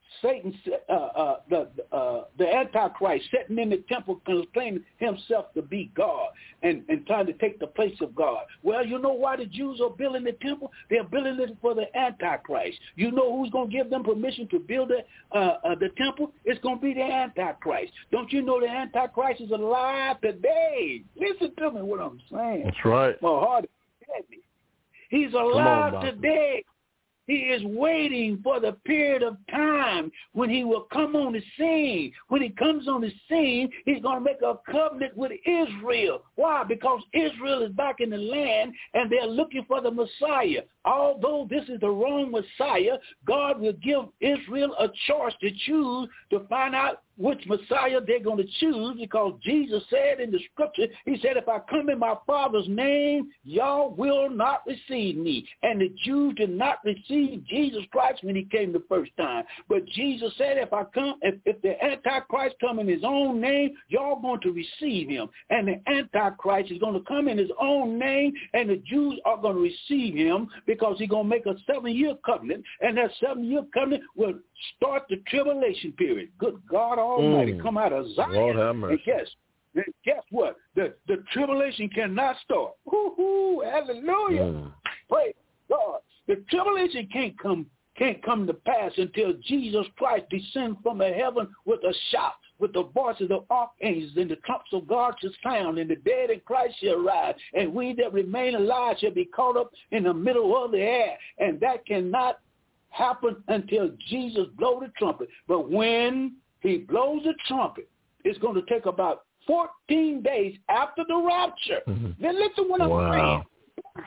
Satan, uh, uh, the uh, the Antichrist, sitting in the temple, claiming himself to be God and, and trying to take the place of God. Well, you know why the Jews are building the temple? They're building it for the Antichrist. You know who's going to give them permission to build the, uh, uh, the temple? It's going to be the Antichrist. Don't you know the Antichrist is alive today? Listen to me what I'm saying. That's right. My heart is heavy. He's alive on, today. He is waiting for the period of time when he will come on the scene. When he comes on the scene, he's going to make a covenant with Israel. Why? Because Israel is back in the land, and they're looking for the Messiah. Although this is the wrong Messiah, God will give Israel a choice to choose to find out which Messiah they're going to choose, because Jesus said in the scripture, he said, if I come in my Father's name, y'all will not receive me. And the Jews did not receive Jesus Christ when he came the first time. But Jesus said, if I come, if, if the Antichrist come in his own name, y'all going to receive him. And the Antichrist is going to come in his own name, and the Jews are going to receive him, because he's going to make a seven-year covenant, and that seven-year covenant will start the tribulation period. Good God Almighty, mm. come out of Zion. Lord have mercy. And guess, guess what? The the tribulation cannot start. Woo-hoo, hallelujah. Mm. Praise God. The tribulation can't come can't come to pass until Jesus Christ descends from the heaven with a shout, with the voices of archangels, and the trumps of God shall sound, and the dead in Christ shall rise, and we that remain alive shall be caught up in the middle of the air. And that cannot happen until Jesus blows the trumpet. But when he blows the trumpet, it's going to take about fourteen days after the rapture. Mm-hmm. Then listen what I'm wow. saying.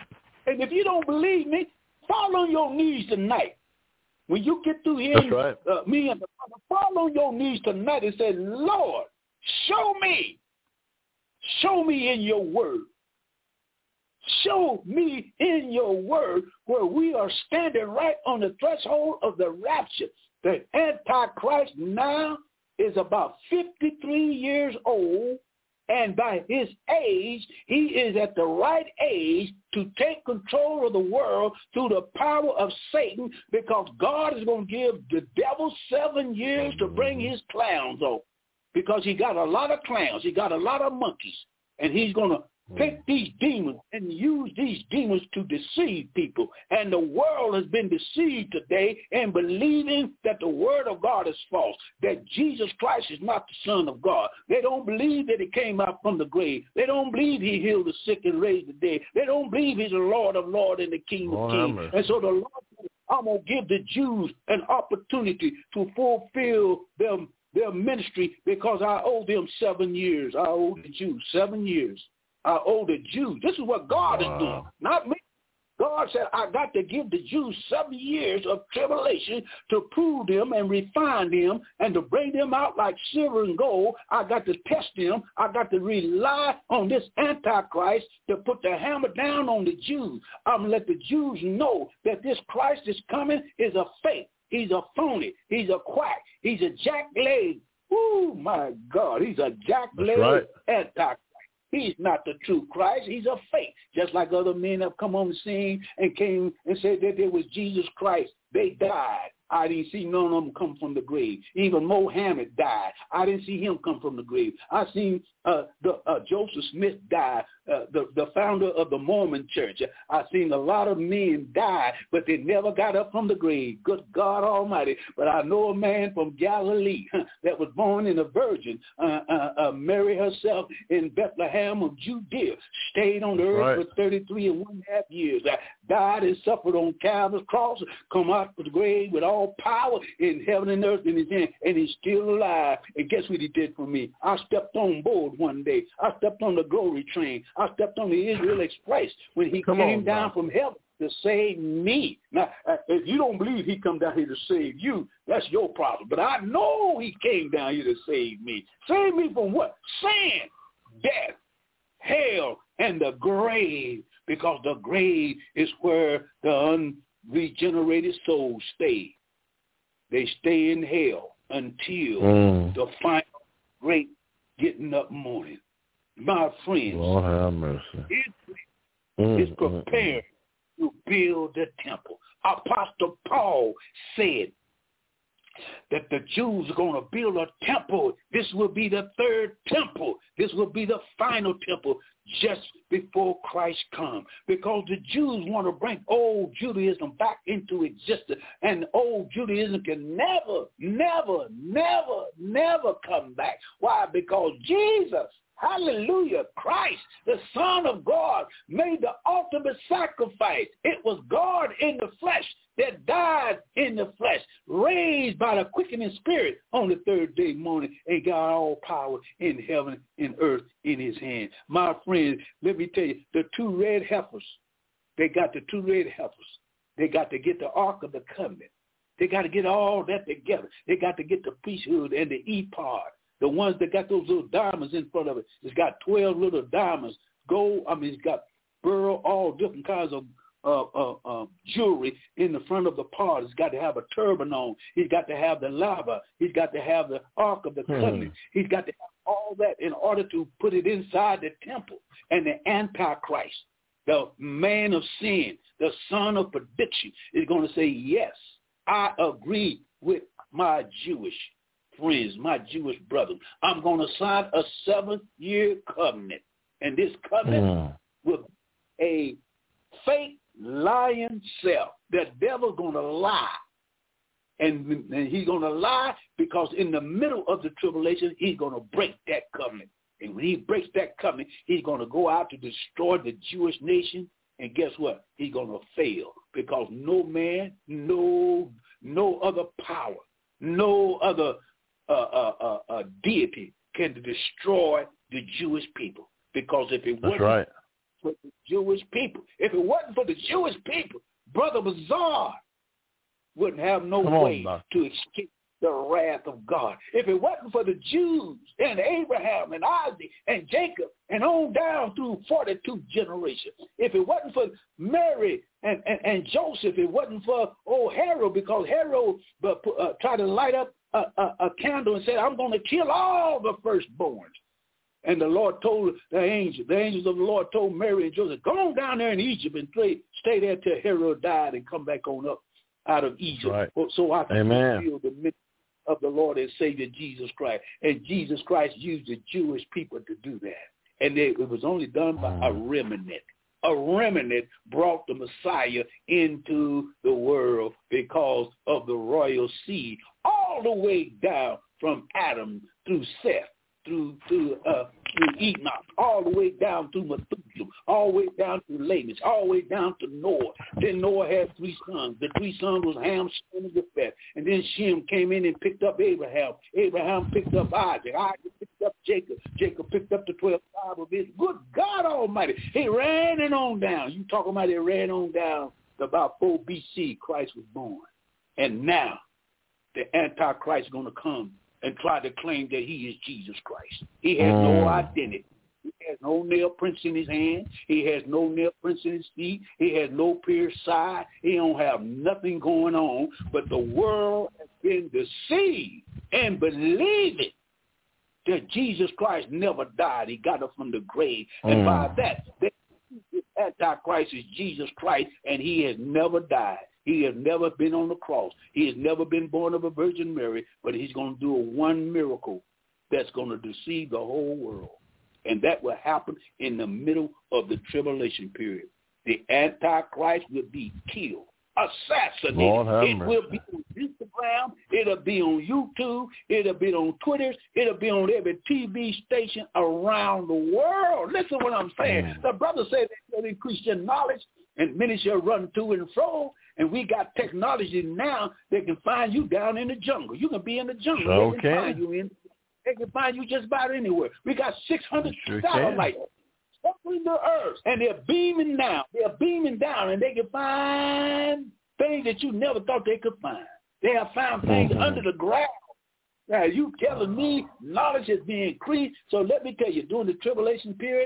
And if you don't believe me, fall on your knees tonight. When you get through hearing right. uh, me and the Father, fall on your knees tonight and say, Lord, show me. Show me in your word. Show me in your word where we are standing right on the threshold of the rapture. The Antichrist now is about fifty-three years old, and by his age, he is at the right age to take control of the world through the power of Satan, because God is going to give the devil seven years to bring his clowns on, because he got a lot of clowns. He got a lot of monkeys, and he's going to take these demons and use these demons to deceive people. And the world has been deceived today in believing that the word of God is false, that Jesus Christ is not the Son of God. They don't believe that he came out from the grave. They don't believe he healed the sick and raised the dead. They don't believe he's the Lord of lords and the King of kings. And so the Lord said, I'm going to give the Jews an opportunity to fulfill them, their ministry, because I owe them seven years. I owe the Jews seven years. I owe the Jews. This is what God wow. is doing, not me. God said, I got to give the Jews seven years of tribulation to prove them and refine them and to bring them out like silver and gold. I got to test them. I got to rely on this Antichrist to put the hammer down on the Jews. I'm going to let the Jews know that this Christ is coming is a fake. He's a phony. He's a quack. He's a jackleg. Oh, my God. He's a jackleg right. Antichrist. He's not the true Christ. He's a fake. Just like other men have come on the scene and came and said that there was Jesus Christ. They died. I didn't see none of them come from the grave. Even Mohammed died. I didn't see him come from the grave. I seen uh, the uh, Joseph Smith die, uh, the, the founder of the Mormon church. I seen a lot of men die, but they never got up from the grave. Good God Almighty. But I know a man from Galilee that was born in a virgin, uh, uh, uh, Mary herself in Bethlehem of Judea, stayed on the earth right. for thirty-three and one half years, uh, died and suffered on Calvary's cross, come out of the grave with all power in heaven and earth in his hand, and he's still alive. And guess what he did for me? I stepped on board one day. I stepped on the glory train. I stepped on the Israel Express when he Come came on, down man. from heaven to save me. Now, if you don't believe he come down here to save you, that's your problem. But I know he came down here to save me. Save me from what? Sin, death, hell, and the grave, because the grave is where the unregenerated souls stay. They stay in hell until mm. the final great getting up morning. My friends, Lord have mercy. Israel mm, is prepared mm, mm. to build the temple. Apostle Paul said that the Jews are going to build a temple. This will be the third temple. This will be the final temple just before Christ comes, because the Jews want to bring old Judaism back into existence, and old Judaism can never, never, never, never come back. Why? Because Jesus, hallelujah, Christ, the Son of God, made the ultimate sacrifice. It was God in the flesh that died in the flesh, raised by the quickening spirit on the third day morning, and got all power in heaven and earth in his hand. My friends, let me tell you, the two red heifers, they got the two red heifers. They got to get the Ark of the Covenant. They got to get all that together. They got to get the priesthood and the ephod. The ones that got those little diamonds in front of it, it's got twelve little diamonds, gold, I mean, it's got beryl, all different kinds of uh, uh, uh, jewelry in the front of the pot. It's got to have a turban on. He's got to have the lava. He's got to have the Ark of the Covenant. Hmm. He's got to have all that in order to put it inside the temple. And the Antichrist, the man of sin, the son of prediction, is going to say, yes, I agree with my Jewish friends, my Jewish brothers. I'm going to sign a seven-year covenant. And this covenant mm. will be a fake lying self. The devil's going to lie. And, and he's going to lie because in the middle of the tribulation, he's going to break that covenant. And when he breaks that covenant, he's going to go out to destroy the Jewish nation. And guess what? He's going to fail because no man, no, no other power, no other uh, uh, uh, uh, deity can destroy the Jewish people. Because if it wasn't right. for the Jewish people, if it wasn't for the Jewish people, Brother Bazaar wouldn't have no Come way on, to escape the wrath of God. If it wasn't for the Jews and Abraham and Isaac and Jacob and on down through forty-two generations, if it wasn't for Mary and, and, and Joseph, it wasn't for old Herod, because Herod uh, uh, tried to light up a, a, a candle and said, I'm going to kill all the firstborns. And the Lord told the angels, the angels of the Lord told Mary and Joseph, go on down there in Egypt and stay, stay there till Herod died and come back on up out of Egypt. Right. So I can Amen. feel the mission of the Lord and Savior Jesus Christ. And Jesus Christ used the Jewish people to do that. And they, it was only done by mm. a remnant. A remnant brought the Messiah into the world because of the royal seed, all the way down from Adam through Seth, through through uh, through Enoch, all the way down to Methuselah, all the way down to Lamech, all the way down to Noah. Then Noah had three sons. The three sons was Ham, Shem, and Japheth. And then Shem came in and picked up Abraham. Abraham picked up Isaac. Isaac picked up Jacob. Jacob picked up the twelve tribes of Israel. Good God Almighty. He ran it on down. You talking about it ran on down to about four B C, Christ was born. And now the Antichrist is going to come and try to claim that he is Jesus Christ. He has mm. no identity. He has no nail prints in his hand. He has no nail prints in his feet. He has no pierced side. He don't have nothing going on. But the world has been deceived and believing that Jesus Christ never died. He got up from the grave. Mm. And by that, the Antichrist is Jesus Christ, and he has never died. He has never been on the cross. He has never been born of a Virgin Mary, but he's going to do a one miracle that's going to deceive the whole world. And that will happen in the middle of the tribulation period. The Antichrist will be killed, assassinated. It mercy. will be on Instagram. It'll be on YouTube. It'll be on Twitter. It'll be on every T V station around the world. Listen to what I'm saying. Mm. The brother said they will increase your knowledge, and many shall run to and fro. And we got technology now that can find you down in the jungle. You can be in the jungle. Okay. They can find you in. They can find you just about anywhere. We got six hundred sure satellites circling the earth, and they're beaming down. They're beaming down, and they can find things that you never thought they could find. They have found things mm-hmm. under the ground. Now, you telling me knowledge is being increased. So let me tell you, during the tribulation period,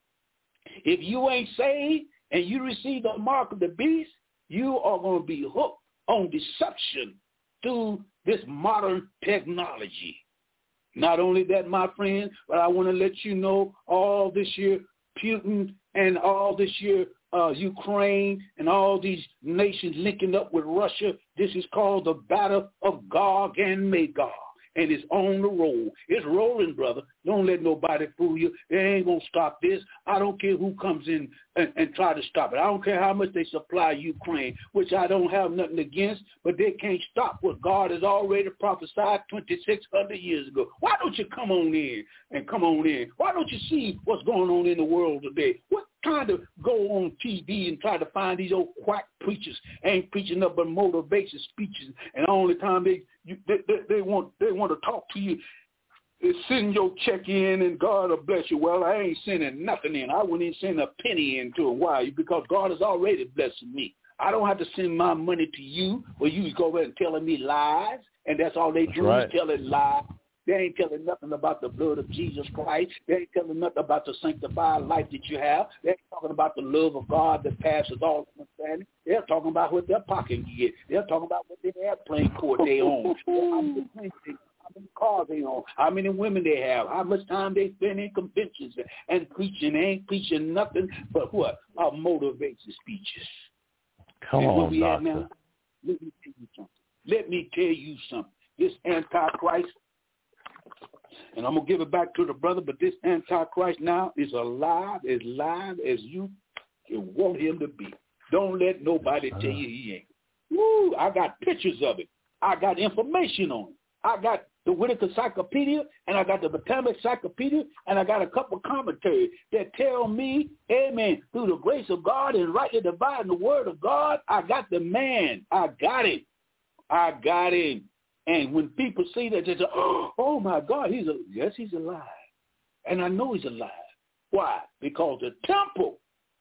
if you ain't saved and you receive the mark of the beast, you are going to be hooked on deception through this modern technology. Not only that, my friend, but I want to let you know all this year, Putin and all this year, uh, Ukraine and all these nations linking up with Russia. This is called the battle of Gog and Magog. And it's on the roll. It's rolling, brother. Don't let nobody fool you. They ain't going to stop this. I don't care who comes in and, and try to stop it. I don't care how much they supply Ukraine, which I don't have nothing against, but they can't stop what God has already prophesied twenty-six hundred years ago. Why don't you come on in and come on in? Why don't you see what's going on in the world today? What trying to go on T V and try to find these old quack preachers ain't preaching nothing but motivation speeches, and the only time they you, they, they, they want they want to talk to you is send your check in and God will bless you. Well, I ain't sending nothing in. I wouldn't even send a penny in to him. Why? Because God is already blessing me. I don't have to send my money to you, or you go over and telling me lies, and that's all they that's do right. is telling lies. They ain't telling nothing about the blood of Jesus Christ. They ain't telling nothing about the sanctified life that you have. They ain't talking about the love of God that passes all understanding. They're talking about what their pocket can get. They're talking about what their airplane court they own, how many planes they, how many cars they own, how many women they have, how much time they spend in conventions and preaching. They ain't preaching nothing but what? Uh, motivation speeches. Come and on, doctor. Now, let me tell you something. Let me tell you something. This Antichrist, and I'm going to give it back to the brother, but this Antichrist now is alive, as live as you can want him to be. Don't let nobody tell you he ain't. Woo, I got pictures of it. I got information on it. I got the Whitaker Encyclopedia, and I got the Botanic Encyclopedia, and I got a couple of commentaries that tell me, amen, through the grace of God and rightly dividing the word of God, I got the man. I got him. I got him. And when people see that, they say, oh, my God, he's a, yes, he's alive. And I know he's alive. Why? Because the temple,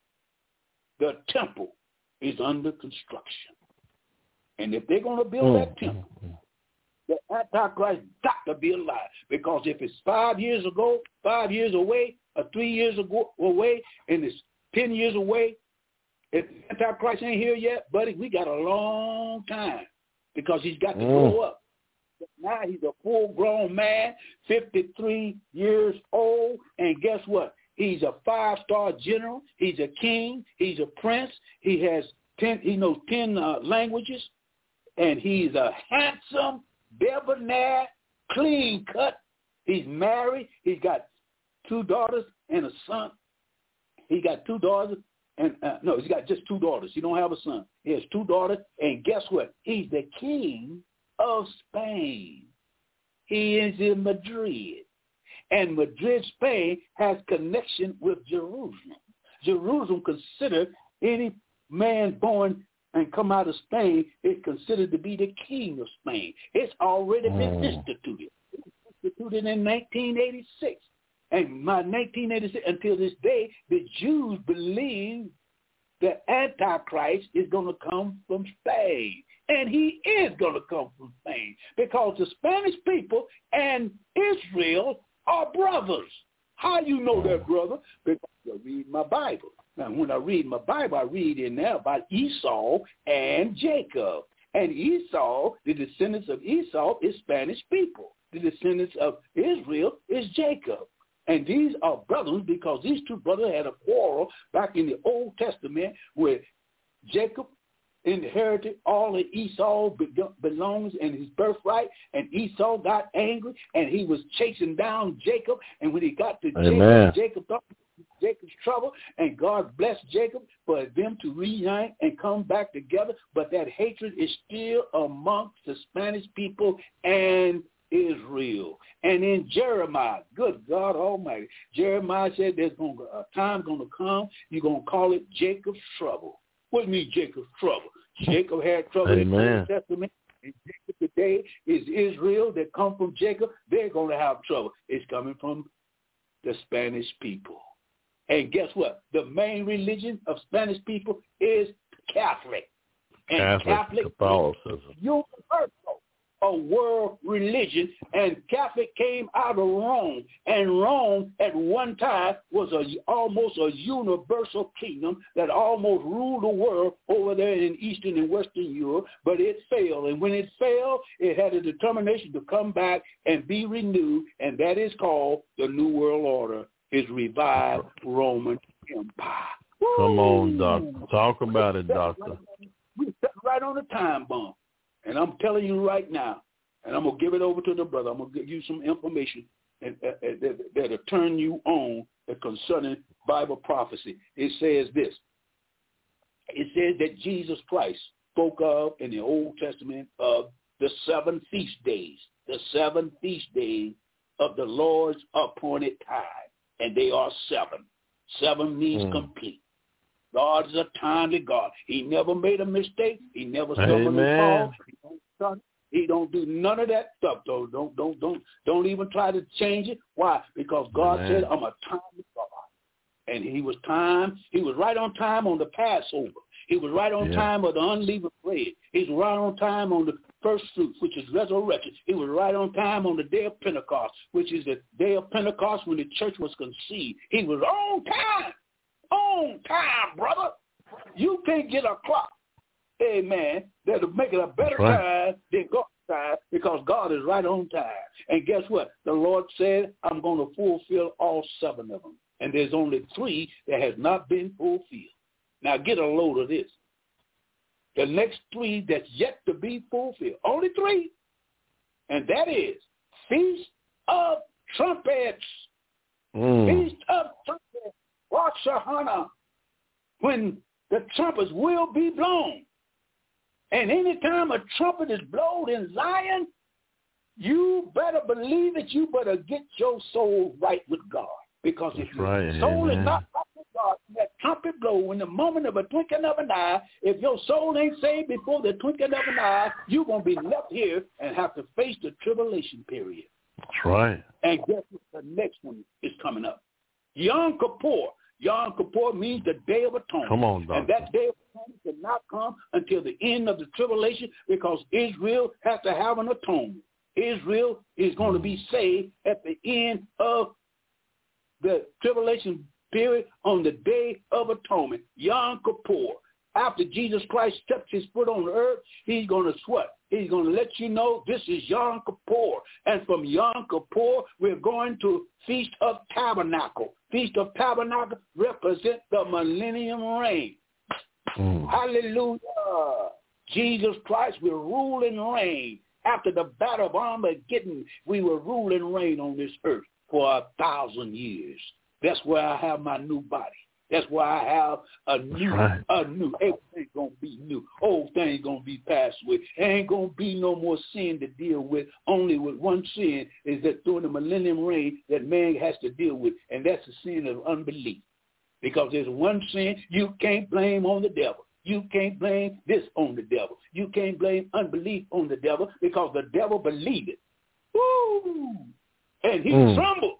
the temple is under construction. And if they're going to build mm. that temple, the Antichrist got to be alive. Because if it's five years ago, five years away, or three years ago away, and it's ten years away, if Antichrist ain't here yet, buddy, we got a long time because he's got to mm. grow up. Now he's a full-grown man, fifty-three years old, and guess what? He's a five-star general. He's a king. He's a prince. He has ten. He knows ten uh, languages, and he's a handsome, debonair, clean-cut. He's married. He's got two daughters and a son. He got two daughters, and uh, no, he's got just two daughters. He don't have a son. He has two daughters, and guess what? He's the king of Spain. He is in Madrid. And Madrid, Spain has connection with Jerusalem. Jerusalem considered any man born and come out of Spain is considered to be the king of Spain. It's already been oh. instituted. It was instituted in nineteen eighty-six. And by nineteen eighty-six, until this day, the Jews believe the Antichrist is going to come from Spain. And he is going to come from Spain because the Spanish people and Israel are brothers. How you know that, brother? Because I read my Bible. Now, when I read my Bible, I read in there about Esau and Jacob. And Esau, the descendants of Esau, is Spanish people. The descendants of Israel is Jacob. And these are brothers because these two brothers had a quarrel back in the Old Testament where Jacob inherited all that Esau belongs in his birthright, and Esau got angry, and he was chasing down Jacob, and when he got to Amen. Jacob, Jacob thought Jacob's trouble, and God blessed Jacob for them to reunite and come back together, but that hatred is still amongst the Spanish people and Israel. And in Jeremiah, good God Almighty, Jeremiah said there's going to, a time going to come, you're going to call it Jacob's trouble. What do you mean Jacob's trouble? Jacob had trouble Amen. In the Old Testament. And Jacob today is Israel that come from Jacob. They're going to have trouble. It's coming from the Spanish people. And guess what? The main religion of Spanish people is Catholic. And Catholic, Catholic Catholicism. is universal, a world religion, and Catholic came out of Rome, and Rome at one time was a, almost a universal kingdom that almost ruled the world over there in Eastern and Western Europe, but it failed, and when it failed, it had a determination to come back and be renewed, and that is called the New World Order, is revived Roman Empire. Woo, Come on, doctor. Talk about it, doctor. We're right on the time bomb. And I'm telling you right now, and I'm going to give it over to the brother. I'm going to give you some information that, that, that, that'll turn you on concerning Bible prophecy. It says this. It says that Jesus Christ spoke of in the Old Testament of the seven feast days, the seven feast days of the Lord's appointed time, and they are seven. Seven means mm. complete. God is a timely God. He never made a mistake. He never stumbled and fall. He don't do none of that stuff. Though. Don't don't don't don't even try to change it. Why? Because God Amen. said, "I'm a timely God," and He was time. He was right on time on the Passover. He was right on yeah. time of the unleavened bread. He was right on time on the first fruits, which is resurrection. He was right on time on the day of Pentecost, which is the day of Pentecost when the church was conceived. He was on time. On time, brother. You can't get a clock, amen, that'll make it a better right. time than God's time, because God is right on time. And guess what? The Lord said, I'm going to fulfill all seven of them. And there's only three that has not been fulfilled. Now get a load of this. The next three that's yet to be fulfilled. Only three. And that is Feast of Trumpets. Mm. Feast of Trumpets. Rosh Hashanah. When the trumpets will be blown. And anytime a trumpet is blown in Zion, you better believe it. You better get your soul right with God. Because if your right, soul amen. is not right with God, that trumpet blow in the moment of a twinkling of an eye, if your soul ain't saved before the twinkling of an eye, you're going to be left here and have to face the tribulation period. That's right. And guess what? The next one is coming up. Yom Kippur. Yom Kippur means the Day of Atonement. Come on, doctor. And that Day of Atonement did not come until the end of the tribulation, because Israel has to have an atonement. Israel is going to be saved at the end of the tribulation period on the Day of Atonement, Yom Kippur. After Jesus Christ steps his foot on the earth, he's going to sweat. He's going to let you know this is Yom Kippur. And from Yom Kippur, we're going to Feast of Tabernacle. Feast of Tabernacle represents the millennium reign. Mm. Hallelujah. Jesus Christ will rule and reign. After the battle of Armageddon, we will rule and reign on this earth for a thousand years. That's where I have my new body. That's why I have a new, right. a new, everything's going to be new. Old things going to be passed away. There ain't going to be no more sin to deal with. Only with one sin is that during the millennium reign that man has to deal with, and that's the sin of unbelief. Because there's one sin you can't blame on the devil. You can't blame this on the devil. You can't blame unbelief on the devil, because the devil believed it. Woo! And he mm. trembled.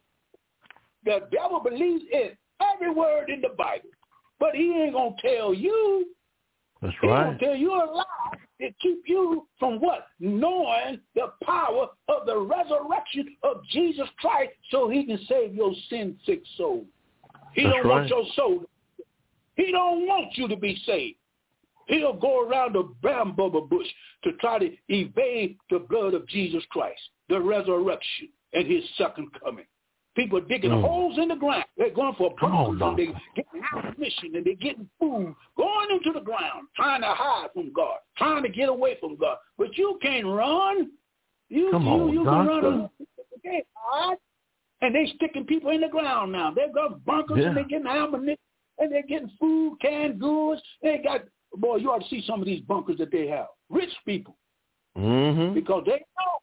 The devil believes it. Every word in the Bible. But he ain't going to tell you. That's he right. He going to tell you a lie to keep you from what? Knowing the power of the resurrection of Jesus Christ so he can save your sin-sick soul. He That's don't right. want your soul. He don't want you to be saved. He'll go around the bamboo bush to try to evade the blood of Jesus Christ, the resurrection, and his second coming. People digging mm. holes in the ground. They're going for bunkers, and they're getting ammunition, and they're getting food, going into the ground, trying to hide from God, trying to get away from God. But you can't run. You, Come you, on, you doctor. can run. You can't hide. And they're sticking people in the ground now. They've got bunkers, yeah. and they're getting ammunition, and they're getting food, canned goods. They got, boy, you ought to see some of these bunkers that they have. Rich people. Mm-hmm. Because they know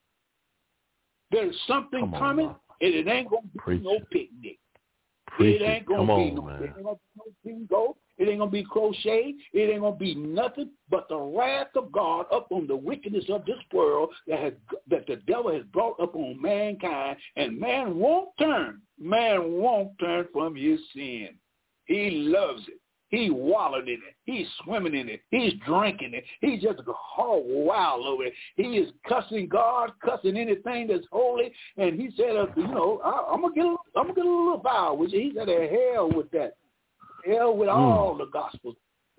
there's something Come on, coming. man. And it ain't going to be Preach no it. picnic. Preach it ain't going to be no, it ain't gonna be no bingo. It ain't going to be crochet. It ain't going to be nothing but the wrath of God up on the wickedness of this world that has that the devil has brought up on mankind. And man won't turn. Man won't turn from his sin. He loves it. He wallowed in it. He's swimming in it. He's drinking it. He's just a whole wild over it. He is cussing God, cussing anything that's holy. And he said, uh, you know, I, I'm gonna get, a, I'm gonna get a little foul with you. He said, "The hell with that. Hell with mm. all the gospels.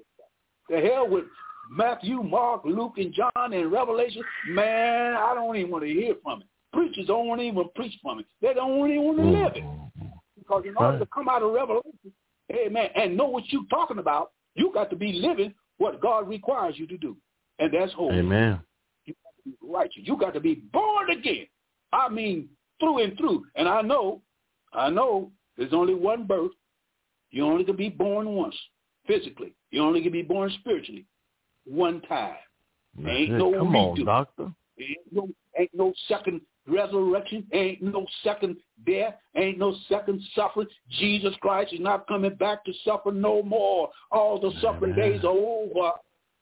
The hell with Matthew, Mark, Luke, and John, and Revelation. Man, I don't even want to hear from it. Preachers don't even preach from it. They don't even want to mm. live it, because in order to come out of Revelation, Amen. And know what you're talking about. You got to be living what God requires you to do. And that's holy. Amen. You got to be righteous. You got to be born again. I mean, through and through. And I know, I know there's only one birth. You only can be born once, physically. You only can be born spiritually one time. Ain't no Come redo. on, doctor. Ain't no, ain't no second resurrection. Ain't no second death. Ain't no second suffering. Jesus Christ is not coming back to suffer no more. All the suffering Amen. days are over.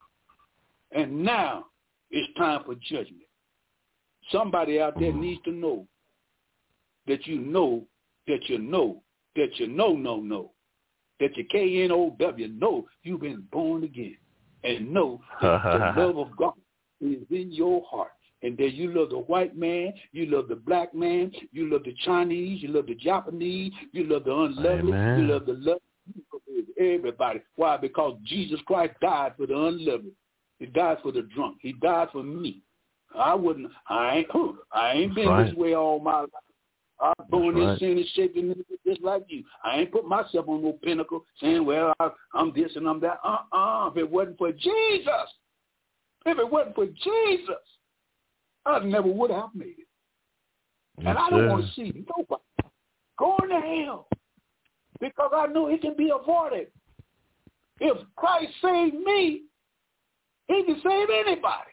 And now it's time for judgment. Somebody out there needs to know that you know that you know that you know, no, no, that you K N O W, know you've been born again. And know that the love of God is in your heart. And that you love the white man, you love the black man, you love the Chinese, you love the Japanese, you love the unlovely, Amen. you love the lovely, everybody. Why? Because Jesus Christ died for the unlovely. He died for the drunk. He died for me. I wouldn't, I ain't, I ain't been right. this way all my life. I was born in right. sin and shaping just like you. I ain't put myself on no pinnacle saying, well, I, I'm this and I'm that. Uh-uh. If it wasn't for Jesus, if it wasn't for Jesus, I never would have made it. Yes, and I don't sir. want to see nobody going to hell because I know it can be avoided. If Christ saved me, he can save anybody.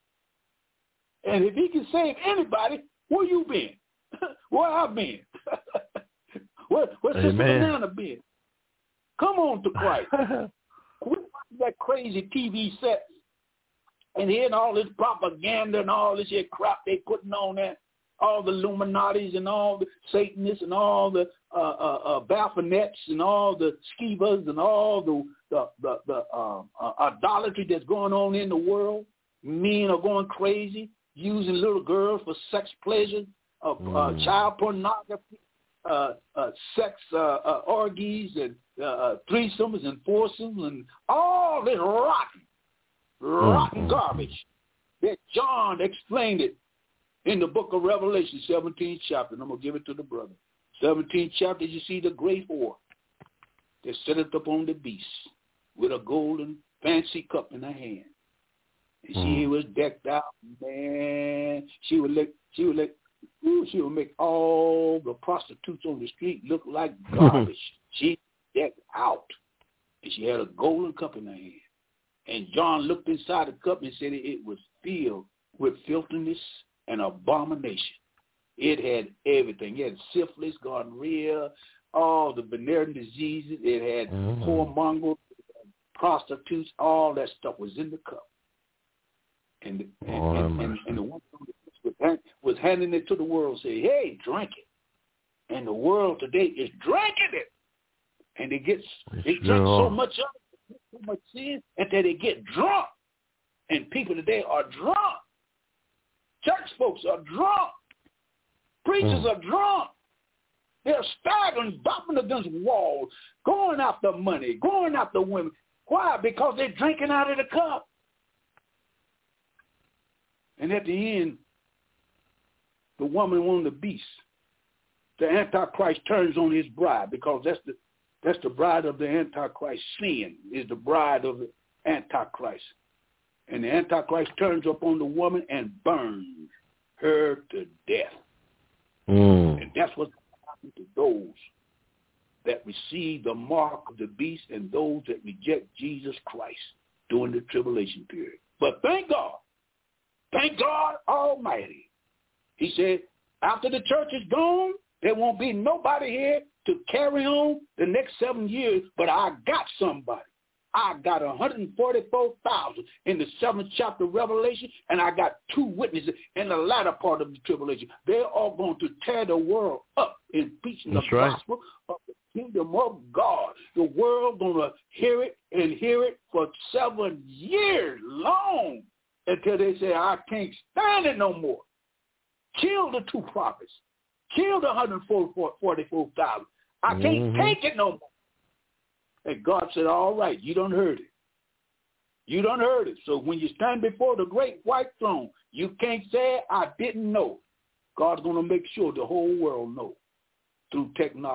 And if he can save anybody, where you been? Where I been? where where Sister Banana been? Come on to Christ. Quit watching that crazy T V set and hearing all this propaganda and all this here crap they putting on there. All the Illuminatis and all the Satanists and all the uh, uh, uh, Baphonets and all the Skivas and all the the the, the uh, uh, idolatry that's going on in the world. Men are going crazy, using little girls for sex pleasure. Of uh, mm. child pornography, uh, uh, sex uh, uh, orgies, and uh, threesomes and foursomes, and all this rotten, rotten mm. garbage that John explained it in the book of Revelation, seventeenth chapter. And I'm going to give it to the brother. seventeenth chapter, you see the great whore that sitteth upon the beast with a golden fancy cup in her hand. And mm. she was decked out, man. She would let, she would let, Ooh, she would make all the prostitutes on the street look like garbage. She decked out. And she had a golden cup in her hand. And John looked inside the cup and said it was filled with filthiness and abomination. It had everything. It had syphilis, gonorrhea, all the venereal diseases. It had mm-hmm. whoremongers, prostitutes. All that stuff was in the cup. And, and, oh, and, and, and the one was handing it to the world, say, hey, drink it. And the world today is drinking it. And they get they drink so much of it, so much sin, and that they get drunk. And people today are drunk. Church folks are drunk. Preachers mm. are drunk. They're staggering, bopping against walls, going after money, going after women. Why? Because they're drinking out of the cup. And at the end, the woman on the beast, the Antichrist turns on his bride because that's the that's the bride of the Antichrist. Sin is the bride of the Antichrist. And the Antichrist turns up on the woman and burns her to death. Mm. And that's what happened to those that receive the mark of the beast and those that reject Jesus Christ during the tribulation period. But thank God, thank God Almighty. He said, after the church is gone, there won't be nobody here to carry on the next seven years, but I got somebody. I got one hundred forty-four thousand in the seventh chapter of Revelation, and I got two witnesses in the latter part of the tribulation. They're all going to tear the world up in preaching the right. gospel of the kingdom of God. The world going to hear it and hear it for seven years long until they say, I can't stand it no more. Kill the two prophets. Kill the one hundred forty-four thousand. I can't mm-hmm. take it no more. And God said, all right, you done heard it. You done heard it. So when you stand before the great white throne, you can't say, I didn't know. God's going to make sure the whole world knows through technology.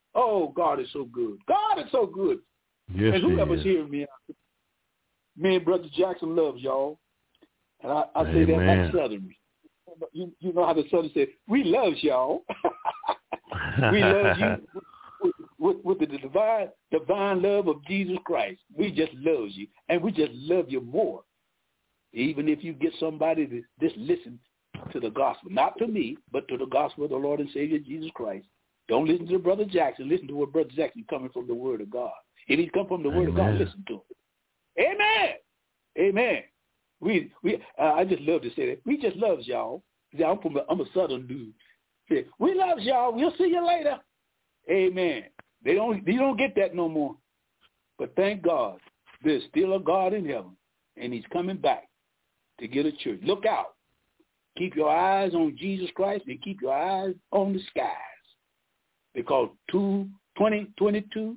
Oh, God is so good. God is so good. Yes, and whoever's he is. hearing me, me and Brother Jackson loves y'all. And I, I say that Amen. like Southern. You, you know how the Southern say, we loves y'all. We love you with, with, with the divine, divine love of Jesus Christ. We just love you, and we just love you more. Even if you get somebody to just listen to the gospel, not to me, but to the gospel of the Lord and Savior Jesus Christ. Don't listen to Brother Jackson. Listen to what Brother Jackson coming from the Word of God. If he come from the Word Amen. of God, listen to him. Amen. Amen. We we uh, I just love to say that. We just loves y'all. See, I'm from a, I'm a Southern dude. Say, we loves y'all. We'll see you later. Amen. They don't you don't get that no more. But thank God, there's still a God in heaven, and He's coming back to get a church. Look out. Keep your eyes on Jesus Christ and keep your eyes on the skies, because two twenty twenty-two,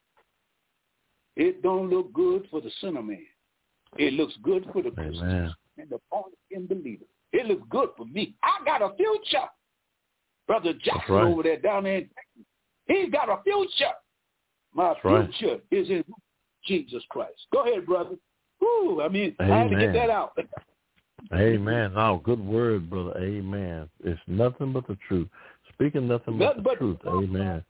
it don't look good for the sinner man. It looks good for the Christians and the born-again believer. It looks good for me. I got a future. Brother Jackson right. over there down there in Texas, he's got a future. My That's future right. is in Jesus Christ. Go ahead, brother. Woo, I mean, Amen. I had to get that out. Amen. Oh, good word, brother. Amen. It's nothing but the truth. Speaking nothing, nothing but the but truth. Amen.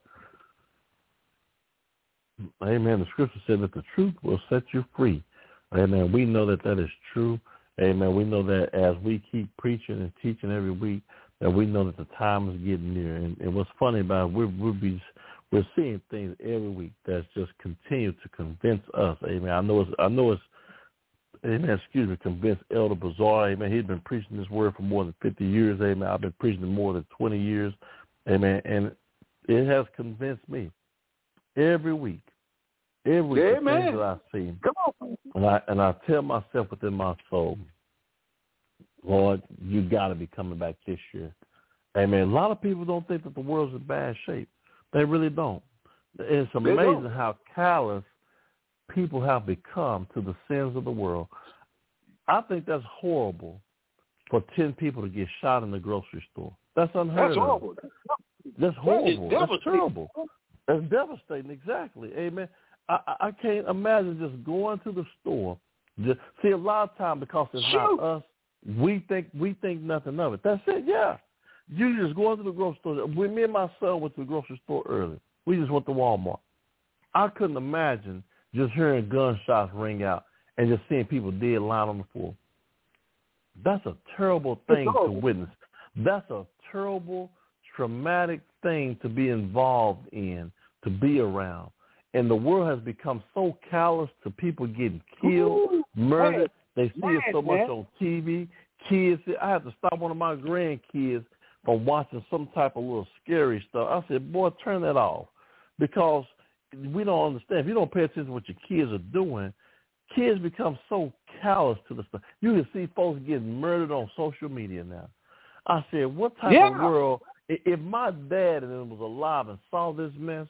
Amen. The scripture said that the truth will set you free. Amen. We know that that is true. Amen. We know that as we keep preaching and teaching every week, that we know that the time is getting near. And, and what's funny about it, we're, we'll be, we're seeing things every week that's just continue to convince us. Amen. I know it's, I know it's, amen, excuse me, convince Elder Bazaar. Amen. He's been preaching this word for more than fifty years. Amen. I've been preaching it more than twenty years. Amen. And it has convinced me every week. Every week, the things that I see. Come on. And I, and I tell myself within my soul, Lord, you got to be coming back this year. Amen. A lot of people don't think that the world's in bad shape. They really don't. It's amazing how callous people have become to the sins of the world. I think that's horrible for ten people to get shot in the grocery store. That's unheard That's of. horrible. That's horrible. That That's terrible. That's devastating. Exactly. Amen. I, I can't imagine just going to the store. Just, see, a lot of time because it's Shoot. not us, we think we think nothing of it. That's it. Yeah, you just go into the grocery store. When me and my son went to the grocery store early, we just went to Walmart. I couldn't imagine just hearing gunshots ring out and just seeing people dead lying on the floor. That's a terrible thing to witness. That's a terrible, traumatic thing to be involved in, to be around. And the world has become so callous to people getting killed, Ooh, murdered. Man, they see man, it so much man. on T V. Kids, I have to stop one of my grandkids from watching some type of little scary stuff. I said, boy, turn that off. Because we don't understand. If you don't pay attention to what your kids are doing, kids become so callous to the stuff. You can see folks getting murdered on social media now. I said, what type yeah. of world, if my dad and them was alive and saw this mess,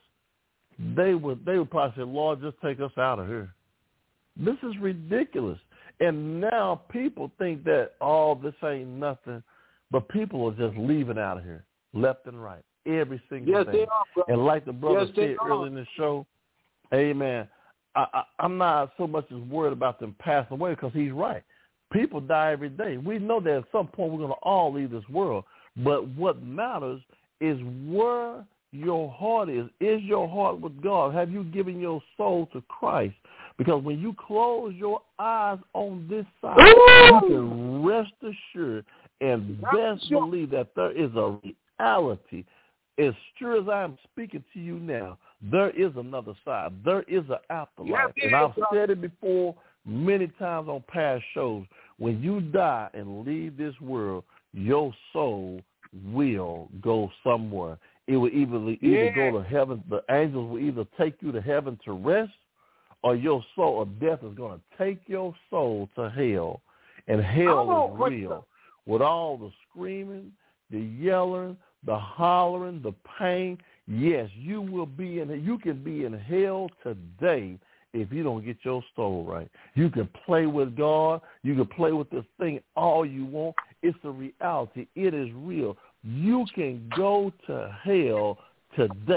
They would they would probably say, Lord, just take us out of here. This is ridiculous. And now people think that, oh, this ain't nothing. But people are just leaving out of here, left and right, every single yes, thing. They are, brother. And like the brother yes, said earlier in the show, amen, I, I, I'm not so much as worried about them passing away because he's right. People die every day. We know that at some point we're going to all leave this world. But what matters is where your heart is. Is your heart with God? Have you given your soul to Christ? Because when you close your eyes on this side, you can rest assured and best believe that there is a reality. As sure as I am speaking to you now, there is another side. There is an afterlife. And I've said it before many times on past shows. When you die and leave this world, your soul will go somewhere. It will either, either yeah. go to heaven. The angels will either take you to heaven to rest, or your soul, or death is going to take your soul to hell. And hell is real. With all the screaming, the yelling, the hollering, the pain, yes, you will be in. You can be in hell today if you don't get your soul right. You can play with God. You can play with this thing all you want. It's a reality. It is real. You can go to hell today.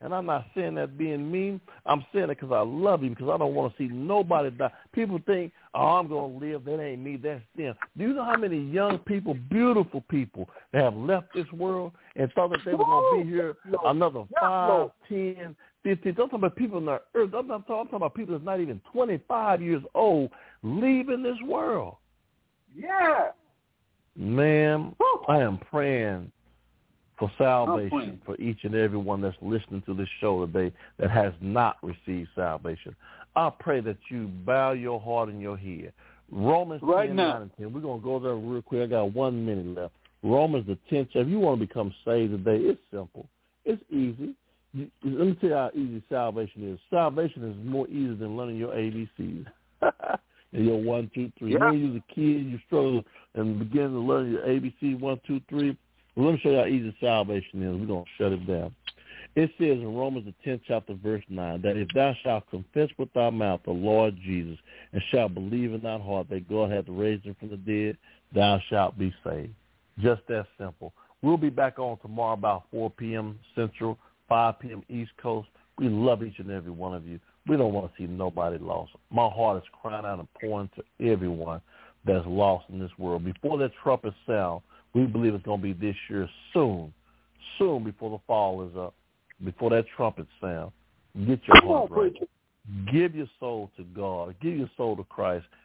And I'm not saying that being mean. I'm saying it because I love you, because I don't want to see nobody die. People think, oh, I'm going to live. That ain't me. That's them. Do you know how many young people, beautiful people, that have left this world and thought that they were going to be here another five, ten, fifteen? I'm talking about people in the earth. I'm not talking, I'm talking about people that's not even twenty-five years old leaving this world. Yeah. Man, I am praying for salvation for each and every one that's listening to this show today that has not received salvation. I pray that you bow your heart and your head. Romans right ten, now. nine and ten. We're going to go there real quick. I got one minute left. Romans the tenth chapter. If you want to become saved today, it's simple. It's easy. You, let me tell you how easy salvation is. Salvation is more easy than learning your A B Cs. And your one, two, three. Yeah. When you was a kid, you struggle and begin to learn your A B C, one, two, three. Well, let me show you how easy salvation is. We're going to shut it down. It says in Romans the tenth chapter, verse nine, that if thou shalt confess with thy mouth the Lord Jesus and shalt believe in thy heart that God hath raised him from the dead, thou shalt be saved. Just that simple. We'll be back on tomorrow about four p.m. Central, five p.m. East Coast. We love each and every one of you. We don't want to see nobody lost. My heart is crying out and pouring to everyone that's lost in this world. Before that trumpet sound, we believe it's going to be this year soon, soon before the fall is up, before that trumpet sound. Get your heart right. Give your soul to God. Give your soul to Christ